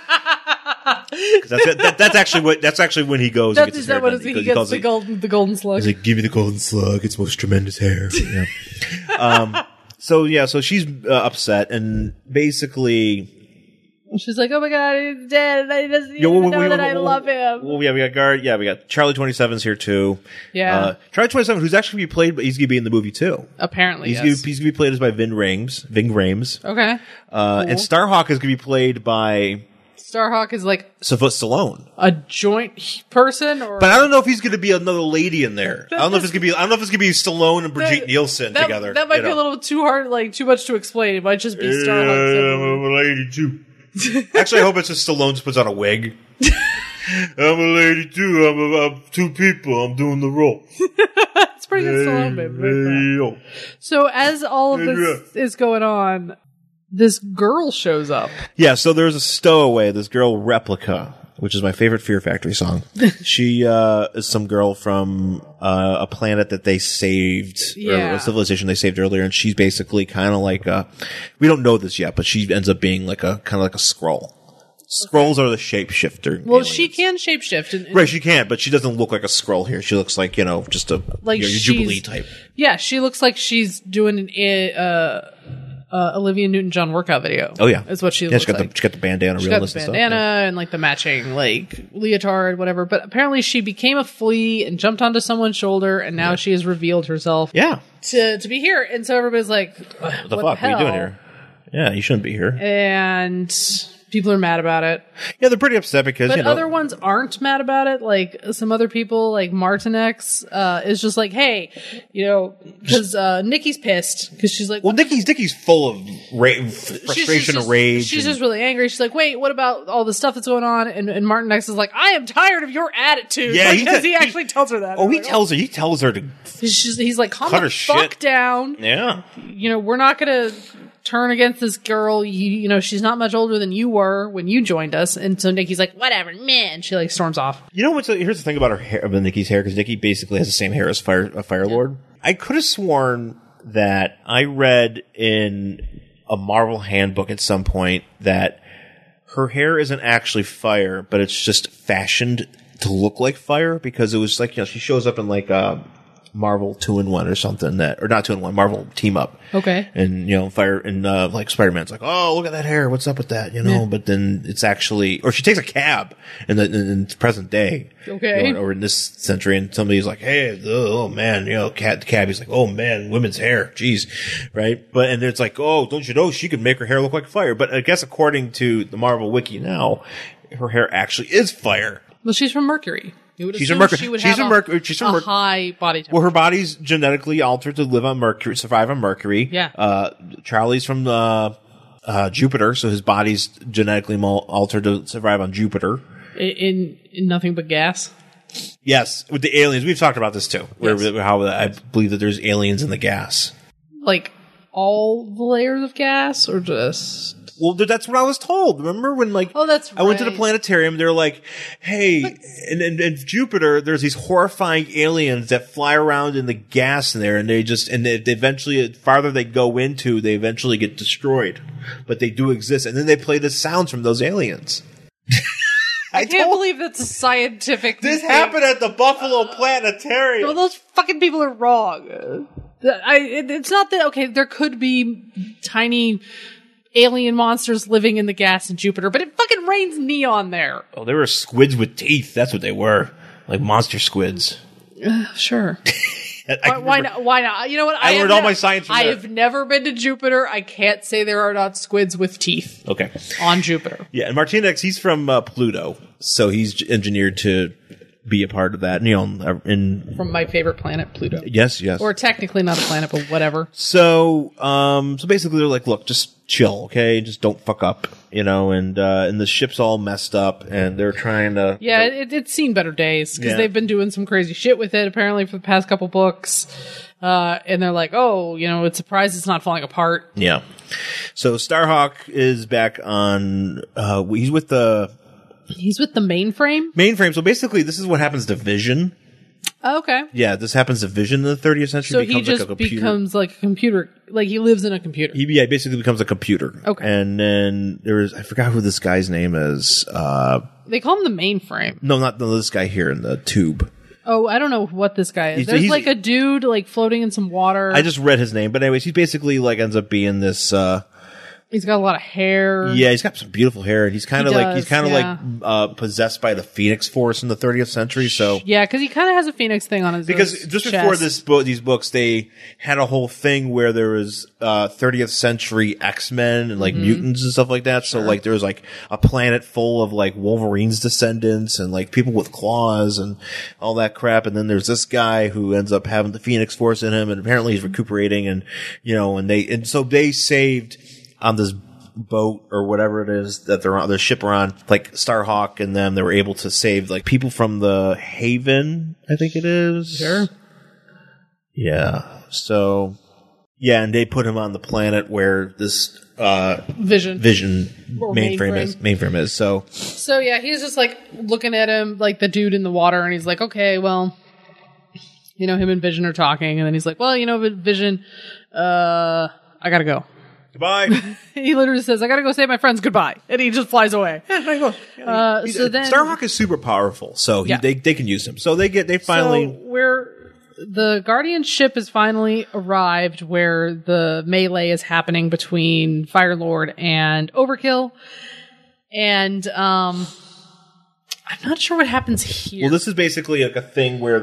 That's actually when he goes. Is that what he gets the golden slug? He's like, give me the golden slug. It's most tremendous hair. Yeah. So she's upset, and basically, she's like, "Oh my god, he's dead, and he doesn't even know that I love him." Well, yeah, we got Guard. Yeah, we got Charlie 27's here too. Yeah, Charlie 27, who's actually going to be played, but he's going to be in the movie too. Apparently, he's going to be played as by Ving Rhames. Okay, cool. And Starhawk is going to be played by. Starhawk is like Sylvester Stallone, a joint person, or but I don't know if he's going to be another lady in there. I don't know if it's going to be Stallone and Brigitte Nielsen together. That might be a little too hard, like too much to explain. It might just be Starhawk. I'm a lady too. Actually, I hope it's just Stallone just puts on a wig. I'm a lady too. I'm two people. I'm doing the role. It's pretty good Stallone, baby. So as all of this is going on, this girl shows up. Yeah, so there's a stowaway, this girl Replica, which is my favorite Fear Factory song. She is some girl from a planet that they saved, or a civilization they saved earlier, and she's basically kind of like we don't know this yet, but she ends up being like a kind of like a Skrull. Skrulls are the shapeshifter. Well, she can shapeshift. Right, she can, but she doesn't look like a Skrull here. She looks like, just a your Jubilee type. Yeah, she looks like she's doing an Olivia Newton-John workout video. Oh, yeah. Is what she looks like. She got the bandana, she got the bandana and like the matching like leotard, whatever. But apparently she became a flea and jumped onto someone's shoulder, and now she has revealed herself. Yeah. To be here. And so everybody's like, what the fuck? What are you doing here? Yeah, you shouldn't be here. And people are mad about it. Yeah, they're pretty upset because, but other ones aren't mad about it. Like some other people, like Martinex, is just like, hey, because Nikki's pissed because she's like, well, Nikki's full of frustration and rage. She's just really angry. She's like, wait, what about all the stuff that's going on? And Martinex is like, I am tired of your attitude. Yeah, he actually tells her that. Oh, he tells her to. He's like, calm the fuck down. Yeah, we're not gonna turn against this girl. She's not much older than you were when you joined us. And so Nikki's like, whatever, man. She like storms off. Here's the thing about her hair, about Nikki's hair, because Nikki basically has the same hair as Firelord. Yeah. I could have sworn that I read in a Marvel handbook at some point that her hair isn't actually fire, but it's just fashioned to look like fire, because it was like, she shows up in like Marvel 2-in-1 or something or not 2-in-1, Marvel Team Up. Okay. And, Fire and like Spider-Man's like, oh, look at that hair. What's up with that? Yeah. But then it's actually, or she takes a cab in present day. Okay. Or in this century, and somebody's like, hey, oh man, the cabbie's like, oh man, women's hair. Jeez. Right. But, and it's like, oh, don't you know she could make her hair look like fire? But I guess according to the Marvel Wiki now, her hair actually is fire. Well, she's from Mercury. She's from Mercury. She would have a high body temperature. Well, her body's genetically altered to live on Mercury, survive on Mercury. Yeah. Charlie's from Jupiter, so his body's genetically altered to survive on Jupiter. In nothing but gas? Yes, with the aliens. We've talked about this too. Yes. How I believe that there's aliens in the gas. Like all the layers of gas, or just... Well, that's what I was told. Remember when, that's right. I went to the planetarium. They're like, hey, in Jupiter, there's these horrifying aliens that fly around in the gas in there, and they eventually, the farther they go into, they eventually get destroyed. But they do exist, and then they play the sounds from those aliens. I can't believe that's a scientific This thing. happened at the Buffalo Planetarium. Well, those fucking people are wrong. It's not that, okay, there could be tiny alien monsters living in the gas in Jupiter, but it fucking rains neon there. Oh, they were squids with teeth. That's what they were. Like monster squids. Sure. Why not? You know what? I learned all my science from I there. have never been to Jupiter. I can't say there are not squids with teeth. Okay. On Jupiter. Yeah, and Martinex, he's from Pluto, so he's engineered to be a part of that. From my favorite planet, Pluto. Yes. Or technically not a planet, but whatever. So basically they're like, look, just chill, okay? Just don't fuck up, and the ship's all messed up, and they're trying to... Yeah, it's seen better days, because they've been doing some crazy shit with it, apparently, for the past couple books. And they're like, oh, it's surprised it's not falling apart. Yeah. So Starhawk is back on... he's with the mainframe? Mainframe. So basically, this is what happens to Vision. Oh, okay. Yeah, this happens to Vision in the 30th century. So he just becomes like a computer. Like he lives in a computer. He basically becomes a computer. Okay. And then I forgot who this guy's name is. They call him the Mainframe. No, not this guy here in the tube. Oh, I don't know what this guy is. There's he's like a dude like floating in some water. I just read his name, but anyways, he basically like ends up being this. He's got a lot of hair. Yeah, he's got some beautiful hair, and he's kind of like possessed by the Phoenix Force in the 30th century. So yeah, because he kind of has a Phoenix thing on his just before these books, they had a whole thing where there was 30th century X-Men and like mutants and stuff like that. So like there was like a planet full of like Wolverine's descendants and like people with claws and all that crap. And then there's this guy who ends up having the Phoenix Force in him, and apparently he's recuperating, and so they saved on this boat or whatever it is that they're on, the ship are on, like Starhawk and them, they were able to save like people from the Haven, I think it is. Sure. Yeah. So, yeah, and they put him on the planet where this Vision mainframe is. So yeah, he's just like looking at him like the dude in the water, and he's like, okay, well, him and Vision are talking, and then he's like, well, Vision, I gotta go. Goodbye. He literally says, I gotta go save my friends, goodbye. And he just flies away. So then Starhawk is super powerful, so they can use him. So they finally... So the Guardian ship has finally arrived where the melee is happening between Firelord and Overkill. And I'm not sure what happens here. Well, this is basically like a thing where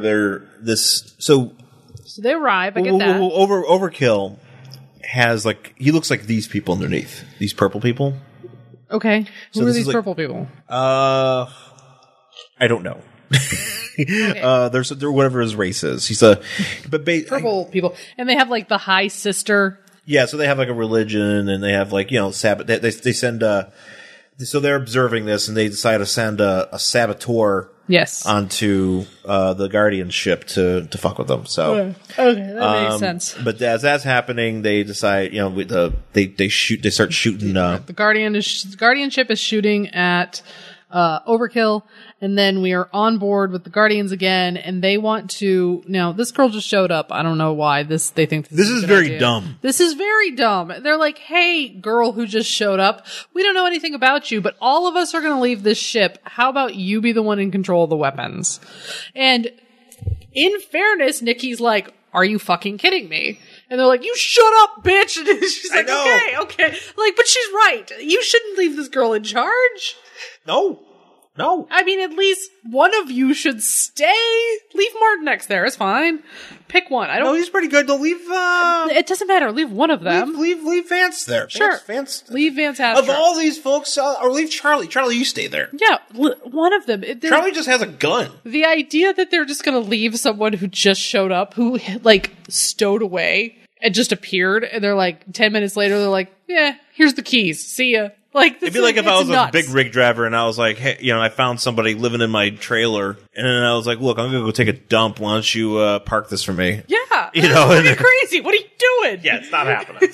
So they arrive, I get that. Overkill has he looks like these people underneath, these purple people. Okay, who are these purple people? I don't know. Okay. They're whatever his race is. He's purple people, and they have like the High Sister. Yeah, so they have like a religion, and they have they send so they're observing this, and they decide to send a saboteur. Yes. Onto the Guardian ship to fuck with them. So okay, that makes sense. But as that's happening, they decide, they start shooting. The Guardian ship is shooting at Overkill, and then we are on board with the Guardians again, and they want to. Now, this girl just showed up. I don't know why. They think this is very idea. dumb. This is very dumb. They're like, hey, girl who just showed up, we don't know anything about you, but all of us are going to leave this ship. How about you be the one in control of the weapons? And in fairness, Nikki's like, are you fucking kidding me? And they're like, you shut up, bitch. And she's like, okay. Like, but she's right. You shouldn't leave this girl in charge. No. I mean, at least one of you should stay. Leave Martinex there. It's fine. Pick one. No, he's pretty good. To leave. It doesn't matter. Leave one of them. Leave Vance there. Sure. Vance. Leave Vance Astra. Of all these folks, or leave Charlie. Charlie, you stay there. Yeah, one of them. Charlie just has a gun. The idea that they're just going to leave someone who just showed up, who stowed away and just appeared, and they're like 10 minutes later, they're like, yeah, here's the keys. See ya. It'd be like if I was nuts. a big rig driver and I was like, hey, I found somebody living in my trailer, and then I was like, look, I'm gonna go take a dump. Why don't you park this for me? Yeah, that's crazy. What are you doing? Yeah, it's not happening.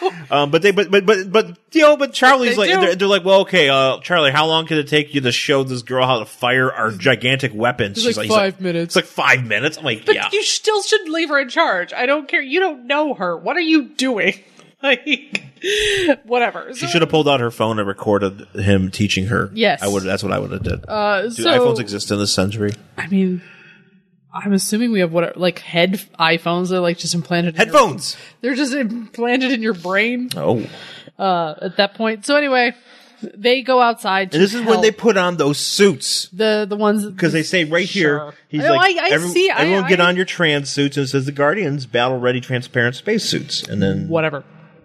But Charlie's they're like, well, okay, Charlie, how long can it take you to show this girl how to fire our gigantic weapons? She's like 5 minutes. It's like 5 minutes. I'm like, but you still shouldn't leave her in charge. I don't care. You don't know her. What are you doing? Whatever. She should have pulled out her phone and recorded him teaching her. Yes. That's what I would have did. Do iPhones exist in this century? I mean, I'm assuming we have head iPhones that are just implanted. Headphones. They're just implanted in your brain. Oh. At that point. So anyway, they go outside. And this is when they put on those suits. The ones because they say right here. He's everyone get on your trans suits, and it says the Guardians battle ready transparent space suits, and then whatever.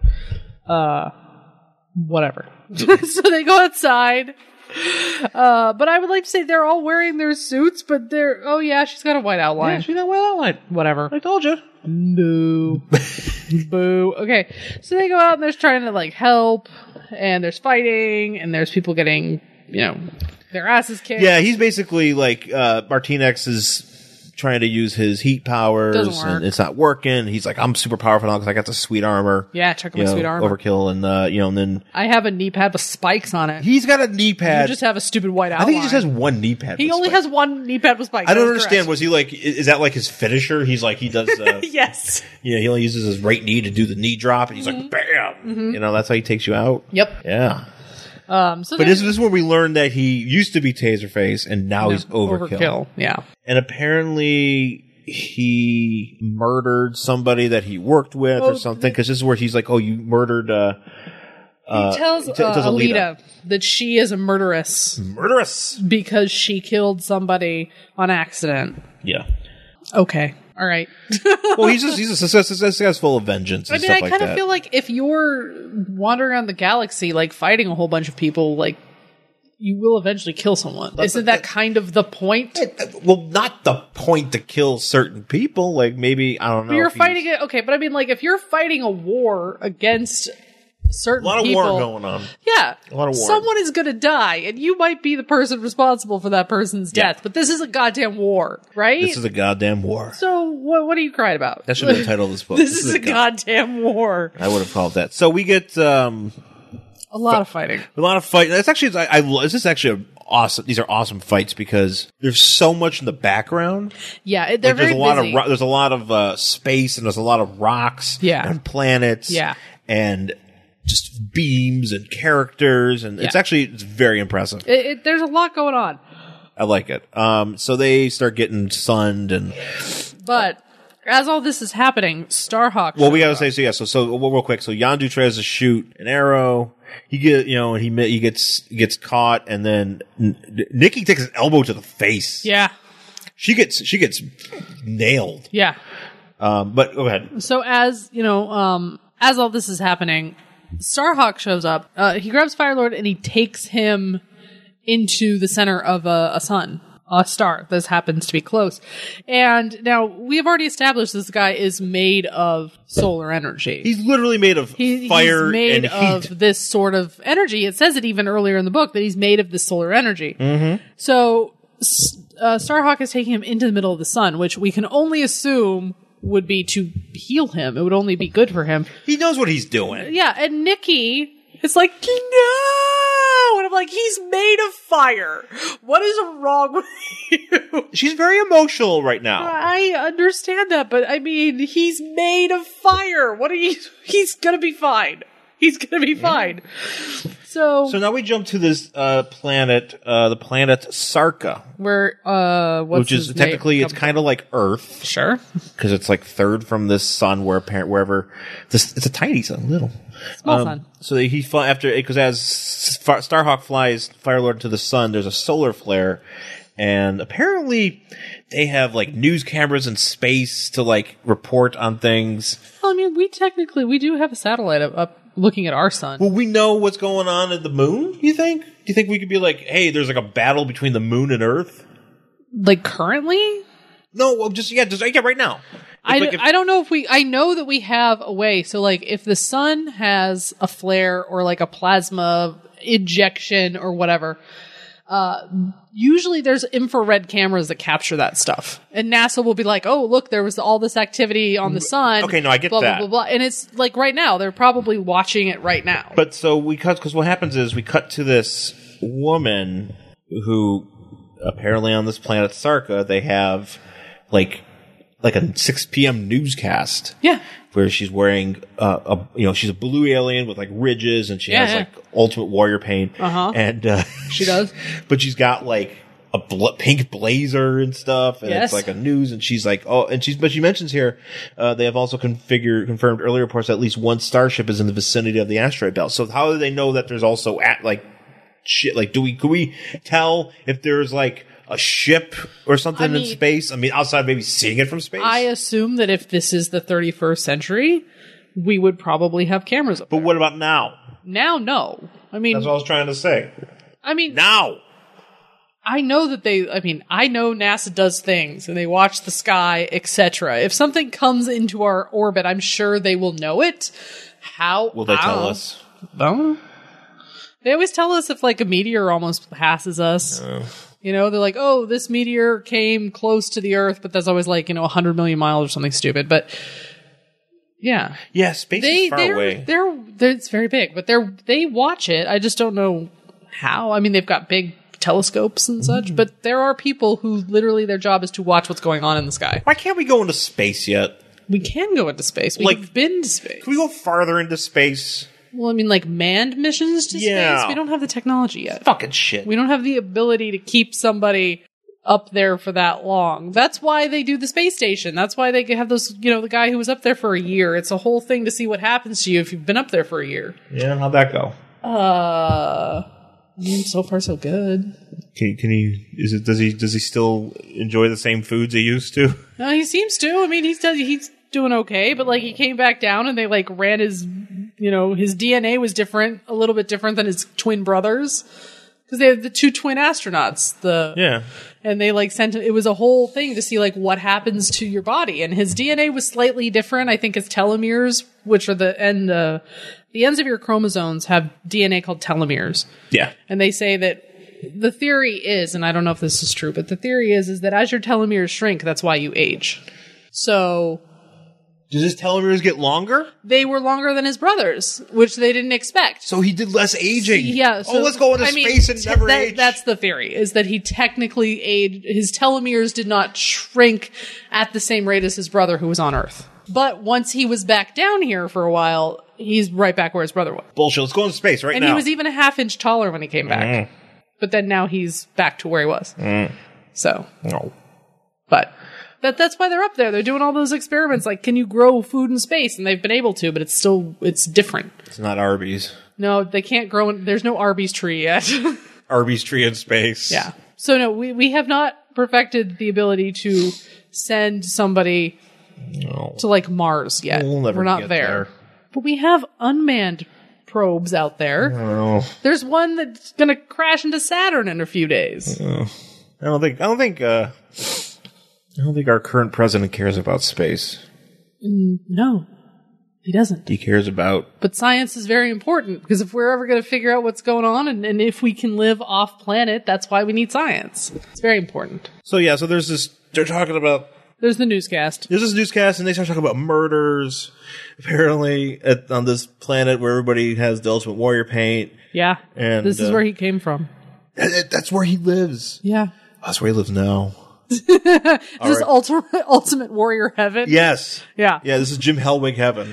So they go outside. But I would like to say they're all wearing their suits, but she's got a white outline. Yeah, she's got a white outline. Whatever. I told you. Boo. Boo. Okay. So they go out and they're trying to help, and there's fighting, and there's people getting, their asses kicked. Yeah, he's basically Martinex is trying to use his heat powers, and it's not working. He's like, I'm super powerful now because I got the sweet armor. Yeah, check out my sweet armor. Overkill, and and then I have a knee pad with spikes on it. He's got a knee pad. You just have a stupid white outline. I think he just has one knee pad. He only has one knee pad with spikes. I don't understand. Was he is that his finisher? He's he does. Yes. Yeah, he only uses his right knee to do the knee drop, and he's like, bam. Mm-hmm. That's how he takes you out. Yep. Yeah. But this is where we learned that he used to be Taserface, and now he's Overkill. Yeah. And apparently he murdered somebody that he worked with or something, because this is where he's like, oh, you murdered... he tells Alita that she is a murderess. Because she killed somebody on accident. Yeah. Okay. All right. Well, he's a successful of vengeance and stuff like that. I kind of feel like if you're wandering around the galaxy, like fighting a whole bunch of people, like you will eventually kill someone. Isn't that kind of the point? Well, not the point to kill certain people. Like maybe, I don't know. But you're fighting it. Okay, but I mean, like if you're fighting a war against certain people. A lot of war going on. Yeah. A lot of war. Someone is going to die, and you might be the person responsible for that person's death, but this is a goddamn war, right? This is a goddamn war. So what are you crying about? That should be the title of this book. This is a goddamn war. I would have called that. So we get a lot of fighting. A lot of fighting. That's actually, this is actually awesome. These are awesome fights because there's so much in the background. Yeah, they're very busy. There's a lot of space, and there's a lot of rocks and planets. Yeah. And just beams and characters, and it's very impressive. There's a lot going on. I like it. So they start getting sunned, but as all this is happening, Starhawk. Well, we gotta say so real quick. So Yondu tries to shoot an arrow. He gets caught, and then Nikki takes an elbow to the face. Yeah, she gets nailed. Yeah. But go ahead. So as as all this is happening, Starhawk shows up. He grabs Firelord and he takes him into the center of a star. This happens to be close. And now we have already established this guy is made of solar energy. He's literally made of fire he's made and heat. of this sort of energy. It says it even earlier in the book that he's made of this solar energy. Mm-hmm. So Starhawk is taking him into the middle of the sun, which we can only assume would be to heal him. It would only be good for him. He knows what he's doing. Yeah, and Nikki is like, no! And I'm like, he's made of fire. What is wrong with you? She's very emotional right now. I understand that, but I mean, he's made of fire. He's gonna be fine. He's gonna be fine. So now we jump to this planet, the planet Sarka. Where, which is technically, it's kind of like Earth. Sure. Because it's like third from this sun wherever it's a tiny sun, little. Small sun. So he because as Starhawk flies Firelord to the sun, there's a solar flare. And apparently they have like news cameras in space to like report on things. Well, I mean, we do have a satellite up looking at our sun. Well, we know what's going on at the moon, you think? Do you think we could be like, hey, there's like a battle between the moon and Earth? Like currently? No, well, just right now. I don't know I know that we have a way. So like if the sun has a flare or like a plasma injection or whatever, usually there's infrared cameras that capture that stuff. And NASA will be like, oh, look, there was all this activity on the sun. Okay, no, I get blah, that. Blah, blah, blah. And it's like right now, they're probably watching it right now. But so because what happens is we cut to this woman who apparently on this planet Sarka, they have like a 6 p.m. newscast. Yeah. Where she's wearing, she's a blue alien with like ridges and she has like Ultimate Warrior paint. Uh-huh. And, she does. But she's got like a pink blazer and stuff. And yes. It's like a news. And she's like, but she mentions here, they have also confirmed earlier reports that at least one starship is in the vicinity of the asteroid belt. So how do they know that there's also could we tell if there's like a ship or something in space? I mean, outside maybe seeing it from space? I assume that if this is the 31st century, we would probably have cameras up there. But what about now? Now, no. I mean... That's what I was trying to say. I mean... Now! I know that I know NASA does things, and they watch the sky, etc. If something comes into our orbit, I'm sure they will know it. How... Will they tell us? No. They always tell us if, like, a meteor almost passes us. You know, they're like, oh, this meteor came close to the Earth, but that's always like, 100 million miles or something stupid. But, yeah. Yeah, space is far away. It's very big, but they watch it. I just don't know how. I mean, they've got big telescopes and such, but there are people who literally their job is to watch what's going on in the sky. Why can't we go into space yet? We can go into space. We've been to space. Can we go farther into space? Well, I mean, like manned missions to space? We don't have the technology yet. Fucking shit. We don't have the ability to keep somebody up there for that long. That's why they do the space station. That's why they have those, the guy who was up there for a year. It's a whole thing to see what happens to you if you've been up there for a year. Yeah, how'd that go? So far so good. Can he? Does he still enjoy the same foods he used to? No, he seems to. I mean, he's doing okay, but like he came back down and they like ran his DNA was different, a little bit different than his twin brothers. Because they have the 2 twin astronauts. And they like sent it was a whole thing to see like what happens to your body. And his DNA was slightly different. I think his telomeres, which are the ends of your chromosomes, have DNA called telomeres. Yeah. And they say that the theory is, and I don't know if this is true, but the theory is that as your telomeres shrink, that's why you age. So does his telomeres get longer? They were longer than his brothers, which they didn't expect. So he did less aging. Yeah. So, let's go into space and never age. That's the theory, is that he technically aged. His telomeres did not shrink at the same rate as his brother who was on Earth. But once he was back down here for a while, he's right back where his brother was. Bullshit. Let's go into space now. And he was even a half inch taller when he came back. But then now he's back to where he was. So. No. But that's why they're up there. They're doing all those experiments. Like, can you grow food in space? And they've been able to, but it's different. It's not Arby's. No, they can't grow. There's no Arby's tree yet. Arby's tree in space. Yeah. So no, we have not perfected the ability to send somebody to like Mars yet. We're not there. But we have unmanned probes out there. Oh. There's one that's going to crash into Saturn in a few days. I don't think our current president cares about space. No, he doesn't. He cares about... But science is very important, because if we're ever going to figure out what's going on and if we can live off planet, that's why we need science. It's very important. So there's this... They're talking about... There's the newscast. There's this newscast, and they start talking about murders, apparently, on this planet where everybody has the Ultimate Warrior paint. Yeah. And this is where he came from. That's where he lives. Yeah. That's where he lives now. Is this Ultimate Warrior heaven? Yes. Yeah. Yeah, this is Jim Hellwig heaven.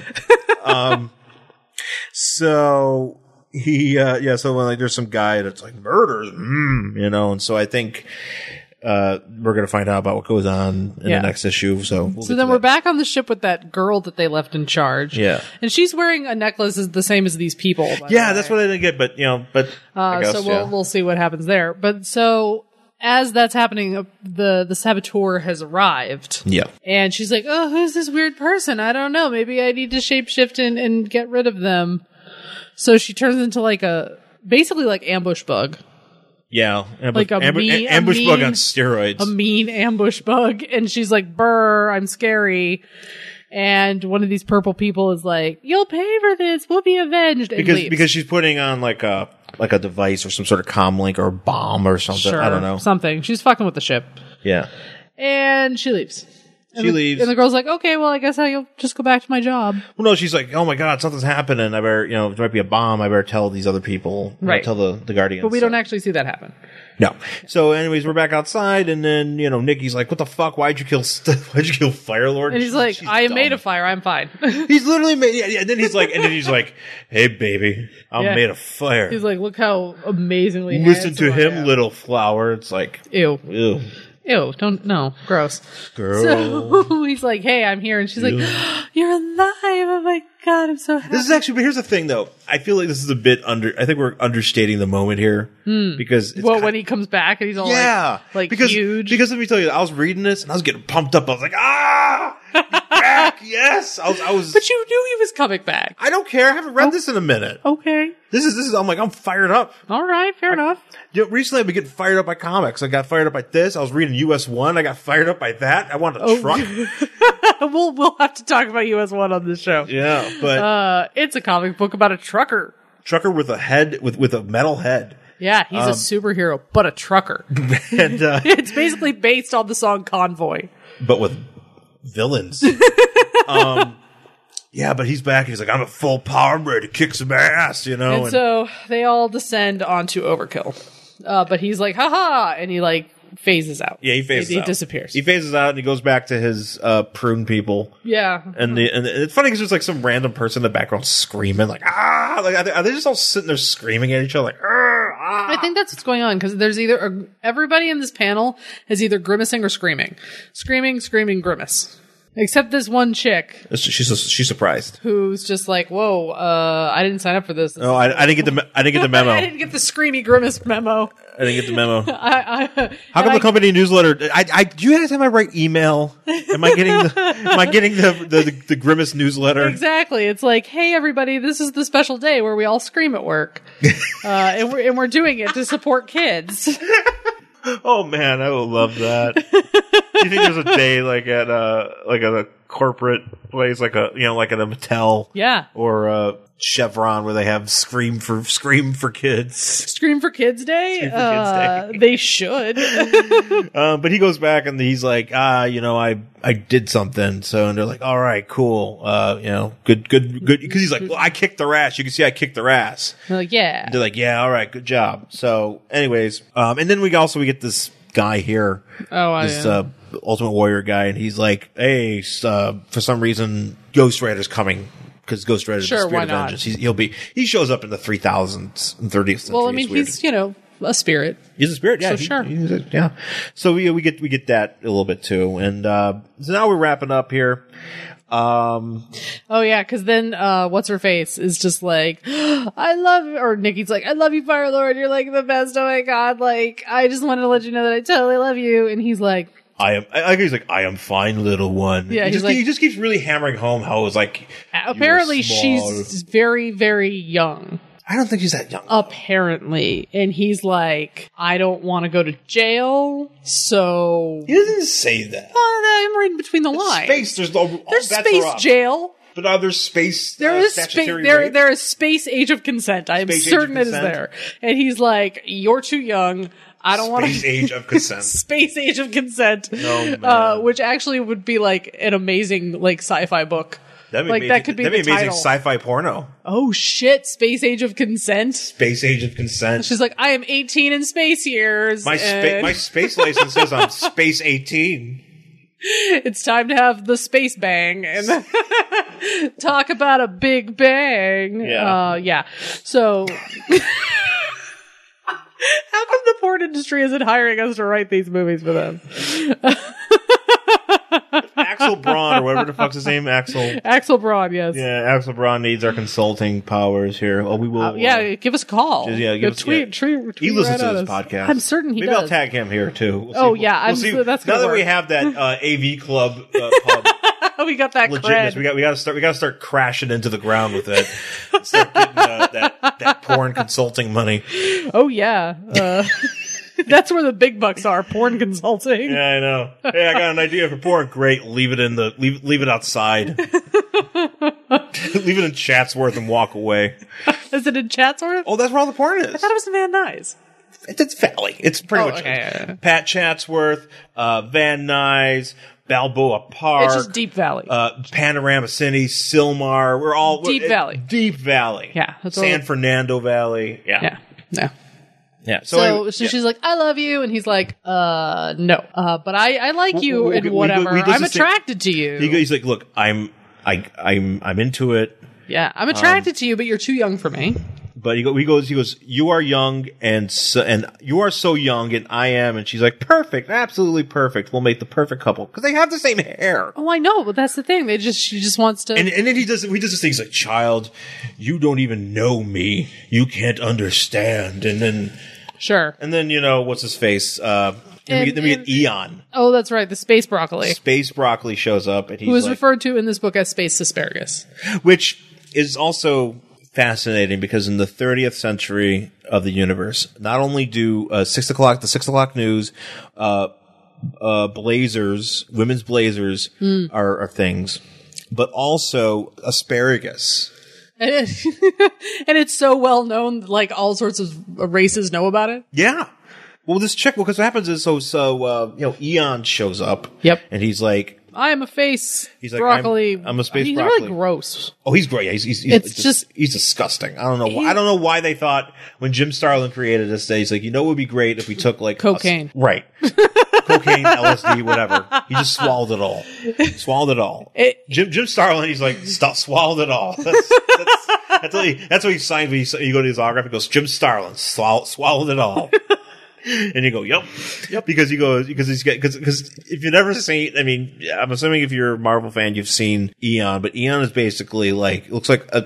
So he, so when there's some guy that's like murders, and so I think we're going to find out about what goes on in the next issue. So then we're back on the ship with that girl that they left in charge. Yeah. And she's wearing a necklace the same as these people. Yeah, that's what I didn't get, but I guess, so we'll see what happens there. But so as that's happening, the saboteur has arrived. Yeah. And she's like, oh, who's this weird person? I don't know. Maybe I need to shapeshift and get rid of them. So she turns into basically like ambush bug. Yeah. Like ambush bug on steroids. A mean ambush bug. And she's like, brr, I'm scary. And one of these purple people is like, you'll pay for this. We'll be avenged. And because she's putting on like a device or some sort of comm link or a bomb or something. Sure, I don't know. Something. She's fucking with the ship. Yeah. And she leaves. She leaves. And the girl's like, okay, well, I guess I'll just go back to my job. Well, no, she's like, oh my God, something's happening. I better, there might be a bomb. I better tell these other people. Right. Tell the Guardians. But we don't actually see that happen. No. So anyways, we're back outside, and then, Nikki's like, what the fuck? Why'd you kill Firelord? And he's like, I made a fire. I'm fine. He's literally made, and then he's like, hey baby, I'm made of fire. He's like, look how amazingly listen to him, little flower. It's like, ew. Ew. Ew, no, gross. Girl. So he's like, hey, I'm here. And she's like, you're alive. Oh my God, I'm so happy. This is actually, but here's the thing though. I feel like this is a bit I think we're understating the moment here. Because when he comes back and he's all huge. Because let me tell you, I was reading this and I was getting pumped up. I was like, back, yes. I was. But you knew he was coming back. I don't care. I haven't read this in a minute. Okay. This is, I'm like, I'm fired up. All right, fair enough. Recently I've been getting fired up by comics. I got fired up by this. I was reading US 1. I got fired up by that. I wanted a truck. We'll have to talk about US 1 on this show. Yeah, but it's a comic book about a trucker. Trucker with a head, with a metal head. Yeah, he's a superhero, but a trucker. And it's basically based on the song Convoy. But with villains. Yeah, but he's back. He's like, I'm at full power. I'm ready to kick some ass, And so they all descend onto Overkill. But he's like, haha. And he phases out. Yeah, he phases out. He disappears. He phases out and he goes back to his prune people. Yeah. And it's funny because there's like some random person in the background screaming like, ah! Like, are they just all sitting there screaming at each other like, ah! I think that's what's going on because there's either everybody in this panel is either grimacing or screaming. Screaming, grimace. Except this one chick. She's surprised. Who's just like, whoa, I didn't sign up for this. No, I didn't get the memo. I didn't get the screamy grimace memo. I didn't get the memo. How come the company newsletter? Do you guys have my right email? Am I getting the grimace newsletter? Exactly. It's like, hey everybody, this is the special day where we all scream at work, and we're doing it to support kids. Oh man, I would love that. Do you think there's a day like at a corporate place, like at a Mattel, yeah, or Chevron, where they have Scream for Kids? Scream for Kids Day. They should. But he goes back and he's like, I did something. So, and they're like, all right, cool. Good. Because he's like, well, I kicked their ass. You can see I kicked their ass. They're like, yeah. And they're like, yeah, all right, good job. So, anyways, and then we get this guy here. Ultimate Warrior guy, and he's like, hey, for some reason, Ghost Rider's coming. Because Ghost Rider is the spirit of vengeance. He shows up in the 3000s and 30th century. Well, I mean, he's, a spirit. He's a spirit, yeah. So sure. Yeah. So we get that a little bit too. And so now we're wrapping up here. Oh yeah, because then what's her face is just like, I love, or Nikki's like, I love you, Fire Lord. You're like the best. Oh my god, like I just wanted to let you know that I totally love you. And he's like, he's like, I am fine, little one. Yeah, he just keeps really hammering home how it was like. Apparently, she's very, very young. I don't think she's that young. Apparently. And he's like, I don't want to go to jail, so. He doesn't say that. I'm reading between the lines. Space. There's space jail. But there's space. There is space age of consent. I'm certain it is there. And he's like, you're too young. I don't want to. Space age of consent. Space age of consent. No, man. Which actually would be like an amazing like sci-fi book. That could be the amazing sci-fi porno. Oh shit! Space age of consent. Space age of consent. She's like, I am 18 in space years. My space license says I'm space 18. It's time to have the space bang and talk about a big bang. Yeah. So. How come the porn industry isn't hiring us to write these movies for them? Axel Braun, or whatever the fuck's his name, Axel Braun, yes. Yeah, Axel Braun needs our consulting powers here. Oh, we will. Give us a call. Tweet he listens to this podcast. I'm certain he does. Maybe I'll tag him here too. We'll see. That's now that we have that AV Club pub. We got that legitness. cred. We got to start crashing into the ground with it. Start getting that porn consulting money. Oh yeah. That's where the big bucks are, porn consulting. Yeah, I know. Hey, I got an idea for porn. Great. Leave it outside. Leave it in Chatsworth and walk away. Is it in Chatsworth? Oh, that's where all the porn is. I thought it was in Van Nuys. It's Valley. It's pretty much Pat Chatsworth, Van Nuys, Balboa Park. It's just Deep Valley. Panorama City, Sylmar. We're Deep Valley. Deep Valley. Yeah. San Fernando Valley. Yeah. Yeah. So she's like, I love you. And he's like, no. But I like you and whatever. I'm attracted to you. He's like, look, I'm into it. Yeah. I'm attracted to you, but you're too young for me. But he goes, you are young and you are so young and I am. And she's like, perfect. Absolutely perfect. We'll make the perfect couple. Cause they have the same hair. Oh, I know. But that's the thing. She just wants to. And then he does this thing. He's like, child, you don't even know me. You can't understand. And then. Sure. And then, what's his face? Then we get Eon. Oh, that's right. The space broccoli. Space broccoli shows up. And who is referred to in this book as space asparagus. Which is also fascinating because in the 30th century of the universe, not only do the 6 o'clock news, blazers, women's blazers are things, but also asparagus. And it's so well known, like all sorts of races know about it. Yeah. Well, this chick, because what happens is, Eon shows up. Yep. And he's like, I am a face He's like, broccoli. I'm a space he's broccoli. really gross. Oh, he's great. Yeah, he's disgusting. I don't know. I don't know why they thought when Jim Starlin created this, he's like, it would be great if we took like cocaine, right? Cocaine, LSD, whatever. He just swallowed it all. Swallowed it all. Jim Starlin, he's like, stop, swallowed it all. That's what he signed when you go to his autograph. He goes, Jim Starlin, swallowed it all. And you go, yep, because if you've never seen, I mean, I'm assuming if you're a Marvel fan, you've seen Eon, but Eon is basically like, looks like a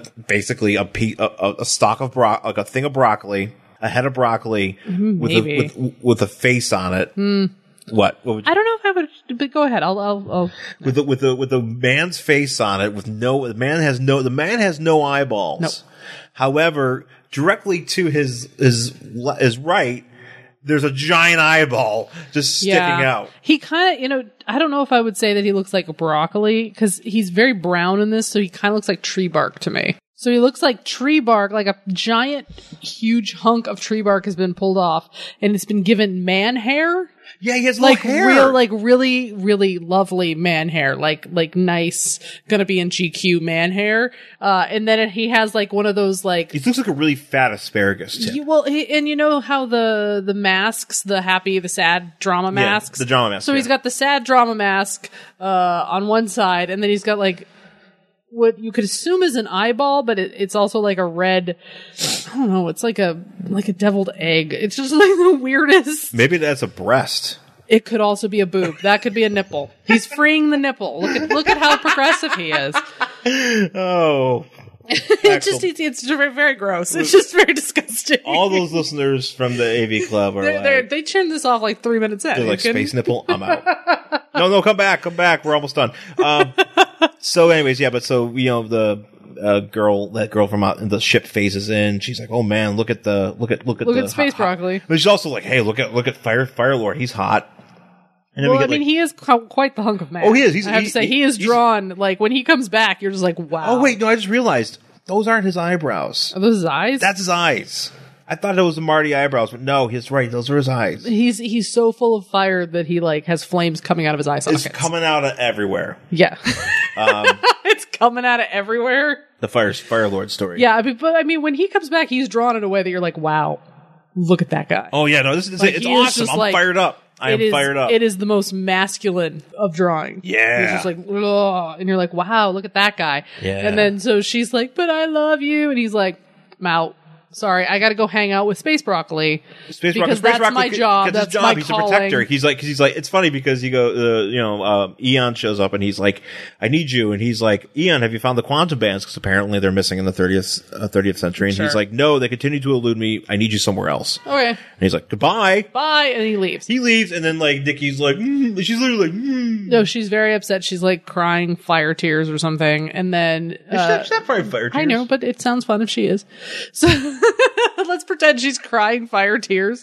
stalk of like a thing of broccoli, a head of broccoli with a face on it. What would you? I don't know if I would, but go ahead. I'll. With a man's face on it, the man has no eyeballs. Nope. However, directly to his right, there's a giant eyeball just sticking out. He kind of, I don't know if I would say that he looks like a broccoli because he's very brown in this, so he kind of looks like tree bark to me. So he looks like tree bark, like a giant, huge hunk of tree bark has been pulled off, and it's been given man hair. Yeah, he has like hair. Real, like really, really lovely man hair, like nice, gonna be in GQ man hair. And then he has like one of those like. He looks like a really fat asparagus tip. And you know how the masks, the happy, the sad drama masks, the drama mask. So he's got the sad drama mask on one side, and then he's got like what you could assume is an eyeball, but it's also like a red. I don't know. It's like a deviled egg. It's just like the weirdest. Maybe that's a breast. It could also be a boob. That could be a nipple. He's freeing the nipple. Look at how progressive he is. Oh. It's very gross. It's just very disgusting. All those listeners from the AV Club are they turned this off like 3 minutes in. They're like, space nipple, I'm out. No, come back. We're almost done. So anyways, yeah, but so, the that girl from out in the ship phases in. She's like, oh man, look at space broccoli. But she's also like, hey, look at Fire Lord. He's hot. Well, he is quite the hunk of man. Oh, he is. I have to say, he is drawn, like, when he comes back, you're just like, wow. Oh, wait, no, I just realized, those aren't his eyebrows. Are those his eyes? That's his eyes. I thought it was the Marty eyebrows, but no, he's right, those are his eyes. He's so full of fire that he, like, has flames coming out of his eye sockets. It's coming out of everywhere. Yeah. It's coming out of everywhere. The Fire Lord story. Yeah, but I mean, when he comes back, he's drawn in a way that you're like, wow, look at that guy. Oh, yeah, no, it's awesome. I'm fired up. I am fired up. It is the most masculine of drawing. Yeah. He's just like, ugh, and you're like, wow, look at that guy. Yeah. And then so she's like, but I love you. And he's like, I'm out. Sorry, I got to go hang out with Space Broccoli. Because that's my job. That's my he's calling. a protector. He's like, it's funny because Eon shows up and he's like, I need you. And he's like, Eon, have you found the quantum bands? Because apparently they're missing in the 30th century. And he's like, no, they continue to elude me. I need you somewhere else. Okay. And he's like, goodbye. Bye. And he leaves. And then like Nikki's like, she's literally like, No, she's very upset. She's like crying fire tears or something. And then she's not crying fire tears. I know, but it sounds fun if she is. So let's pretend she's crying fire tears.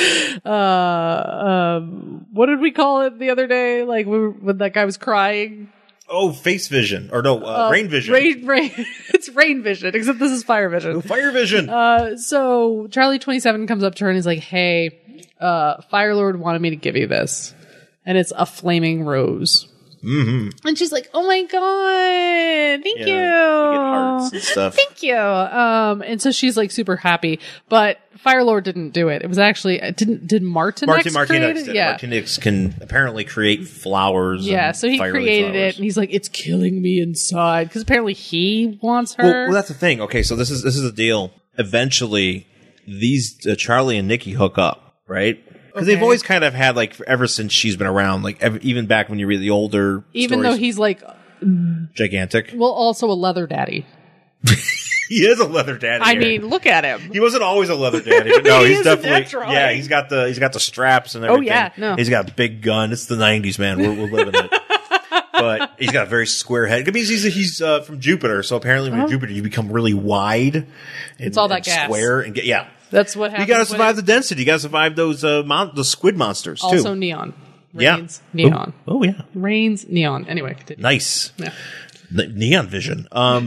What did we call it the other day? Like when that guy was crying. Oh, face vision. Or no, rain vision. Rain. It's rain vision, except this is fire vision. Oh, fire vision. So Charlie 27 comes up to her and he's like, hey, Fire Lord wanted me to give you this. And it's a flaming rose. Mm-hmm. And she's like, oh my God, thank you. You get hearts and stuff. Thank you. And so she's like super happy, but Fire Lord didn't do it. It was actually, did Martinex create it? Yeah. Martinex can apparently create flowers. Yeah, so he created it and he's like, it's killing me inside. Because apparently he wants her. Well, that's the thing. Okay, so this is the deal. Eventually, these Charlie and Nikki hook up, right? Because they've always kind of had, like, ever since she's been around, like, even back when you read the older even stories, though he's, like... gigantic. Well, also a leather daddy. He is a leather daddy. I mean, look at him. He wasn't always a leather daddy, but no, he's definitely... Yeah, he's got the straps and everything. Oh, yeah, no. He's got a big gun. It's the 90s, man. We're living it. But he's got a very square head. It means he's from Jupiter, so apparently when you're Jupiter, you become really wide. It's all that gas. Square and yeah. That's what happens. You gotta survive the density. You gotta survive those the squid monsters too. Also neon. Rains, neon. Oh yeah. Rains, neon. Anyway, continue. Nice. Yeah. Neon vision.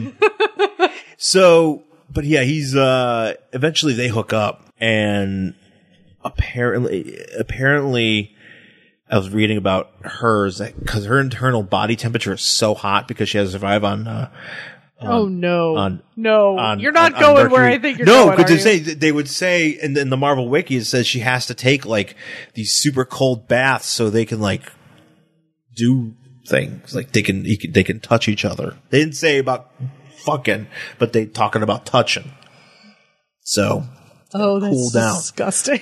So, but yeah, he's eventually they hook up, and apparently I was reading about hers because her internal body temperature is so hot because she has to survive on. You're not on going where I think you're going. No, because they would say in the Marvel Wiki, it says she has to take like these super cold baths so they can like do things like they can touch each other. They didn't say about fucking, but they talking about touching. So. Oh, that's cool down. Disgusting.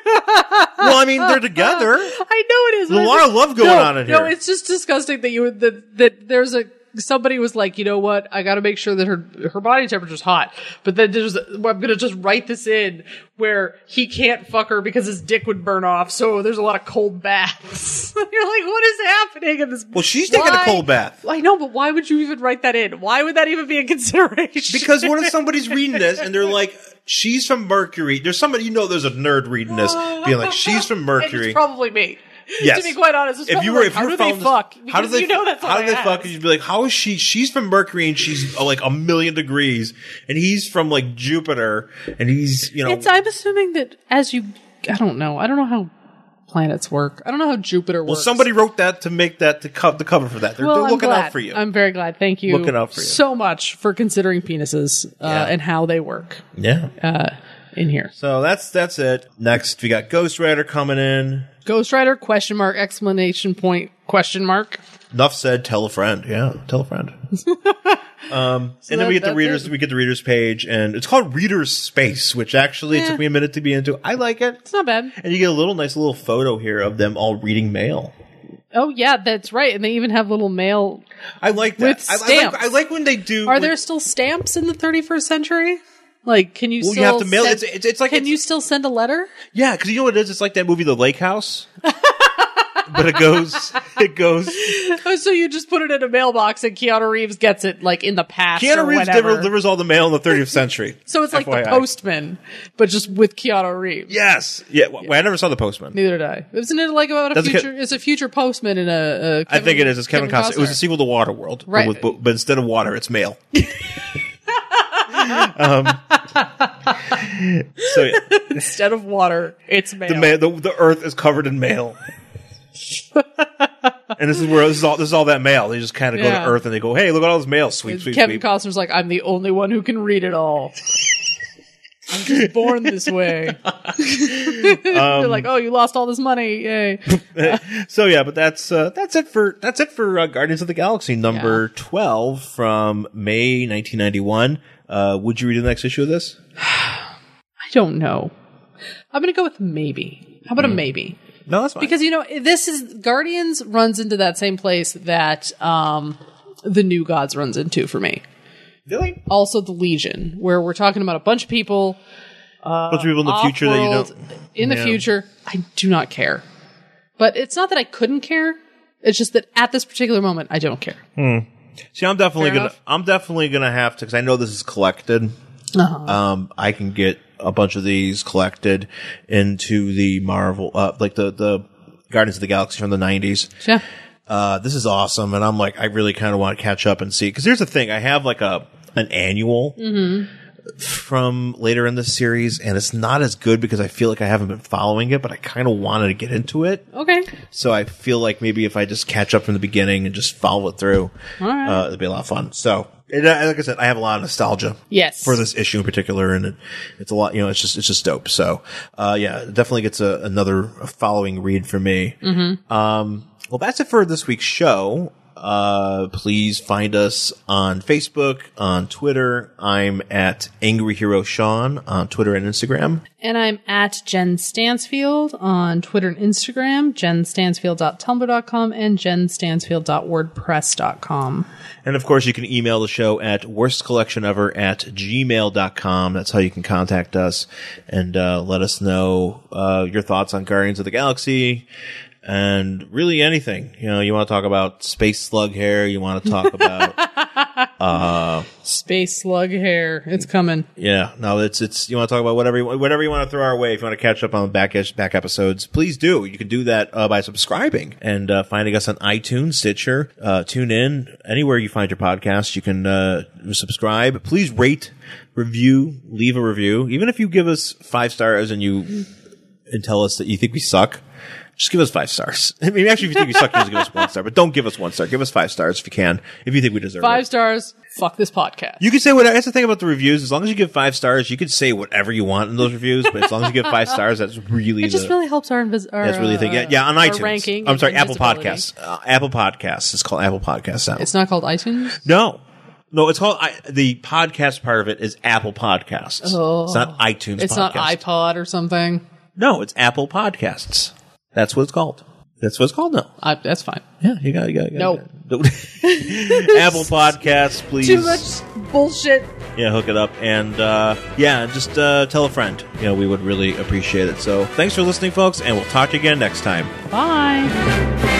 Well, I mean, they're together. I know it is. There's a lot of love going on in here. No, it's just disgusting that there's somebody was like, you know what? I got to make sure that her body temperature's hot. But then I'm going to just write this in where he can't fuck her because his dick would burn off. So there's a lot of cold baths. You're like, what is happening in this? Well, she's taking a cold bath. I know, but why would you even write that in? Why would that even be a consideration? Because what if somebody's reading this and they're like, she's from Mercury. There's somebody, there's a nerd reading this being like, she's from Mercury. It's probably me. Yes. To be quite honest, if you were, how do they fuck? How do they that's how do they fuck? And you'd be like, how is she? She's from Mercury and she's like 1,000,000 degrees, and he's from like Jupiter, and he's I'm assuming that I don't know how planets work. I don't know how Jupiter works. Well, somebody wrote that to make that the cover for that. They're looking out for you. I'm very glad. Thank you. Looking out for you so much for considering penises and how they work. Yeah. In here. So that's it. Next, we got Ghost Rider coming in. Ghost Rider, ? Exclamation point, ? Enough said, tell a friend. Yeah, tell a friend. And then we get the readers page, and it's called Reader's Space, which actually it took me a minute to be into. I like it. It's not bad. And you get a nice little photo here of them all reading mail. Oh yeah, that's right. And they even have little mail. I like that. With stamps. I like when they do. Are there still stamps in the 31st century? Like, can you still? You have to mail. It's like. Can you still send a letter? Yeah, because you know what it is. It's like that movie, The Lake House. But it goes. Oh, so you just put it in a mailbox, and Keanu Reeves gets it like in the past. Keanu Reeves delivers all the mail in the 30th century. So it's like FYI. The Postman, but just with Keanu Reeves. Yes. Yeah. Well, I never saw The Postman. Neither did I. Isn't it like about a future? It's a future postman in a. I think it is. It's Kevin Costner. It was a sequel to Waterworld, right? But instead of water, it's mail. So yeah. Instead of water, it's mail. The earth is covered in mail. And this is all that mail. They just kind of go to Earth and they go, "Hey, look at all this mail, sweep." Kevin Costner's like, "I'm the only one who can read it all. I'm just born this way." They're like, "Oh, you lost all this money, yay!" So yeah, but that's it for Guardians of the Galaxy number 12 from May 1991. Would you read the next issue of this? I don't know. I'm going to go with maybe. How about a maybe? No, that's fine. Because, this is Guardians runs into that same place that the New Gods runs into for me. Really? Also the Legion, where we're talking about a bunch of people. Bunch of people in the future that you don't. In the future, I do not care. But it's not that I couldn't care. It's just that at this particular moment, I don't care. See, I'm definitely gonna have to, because I know this is collected. I can get a bunch of these collected into the Marvel, like the Guardians of the Galaxy from the 90s. Yeah. This is awesome, and I'm like, I really kind of want to catch up and see, because here's the thing: I have like an annual from later in the series, and it's not as good because I feel like I haven't been following it, but I kind of wanted to get into it. Okay. So I feel like maybe if I just catch up from the beginning and just follow it through, it'd be a lot of fun. So, like I said, I have a lot of nostalgia. Yes. For this issue in particular, and it's a lot. It's just dope. So, it definitely gets another following read for me. Well, that's it for this week's show. Please find us on Facebook, on Twitter. I'm at Angry Hero Sean on Twitter and Instagram. And I'm at Jen Stansfield on Twitter and Instagram, jenstansfield.tumblr.com and jenstansfield.wordpress.com. And of course, you can email the show at worstcollectionever@gmail.com. That's how you can contact us and let us know your thoughts on Guardians of the Galaxy. And really anything, you want to talk about space slug hair, you want to talk about, space slug hair. It's coming. Yeah. No, it's, you want to talk about whatever you want to throw our way. If you want to catch up on back episodes, please do. You can do that, by subscribing and, finding us on iTunes, Stitcher, TuneIn, anywhere you find your podcast, you can, subscribe. Please rate, review, leave a review. Even if you give us 5 stars and tell us that you think we suck. Just give us 5 stars. I mean, actually, if you think we suck, just give us 1 star. But don't give us 1 star. Give us 5 stars if you can. If you think we deserve 5 it. stars. Fuck this podcast. You can say whatever. That's the thing about the reviews. As long as you give 5 stars, you can say whatever you want in those reviews. But as long as you give 5 stars, that's really it just really helps our that's really the thing. Yeah, on iTunes. Ranking. I'm sorry, Apple Podcasts. Apple Podcasts. It's called Apple Podcasts now. It's not called iTunes? No, it's called the podcast part of it is Apple Podcasts. Oh. It's not iTunes. It's podcast. not iPod or something. No, it's Apple Podcasts. That's what it's called. That's what it's called now. That's fine. Yeah, you got. No. Apple Podcasts, please. Too much bullshit. Yeah, hook it up and just tell a friend. We would really appreciate it. So thanks for listening, folks, and we'll talk to you again next time. Bye.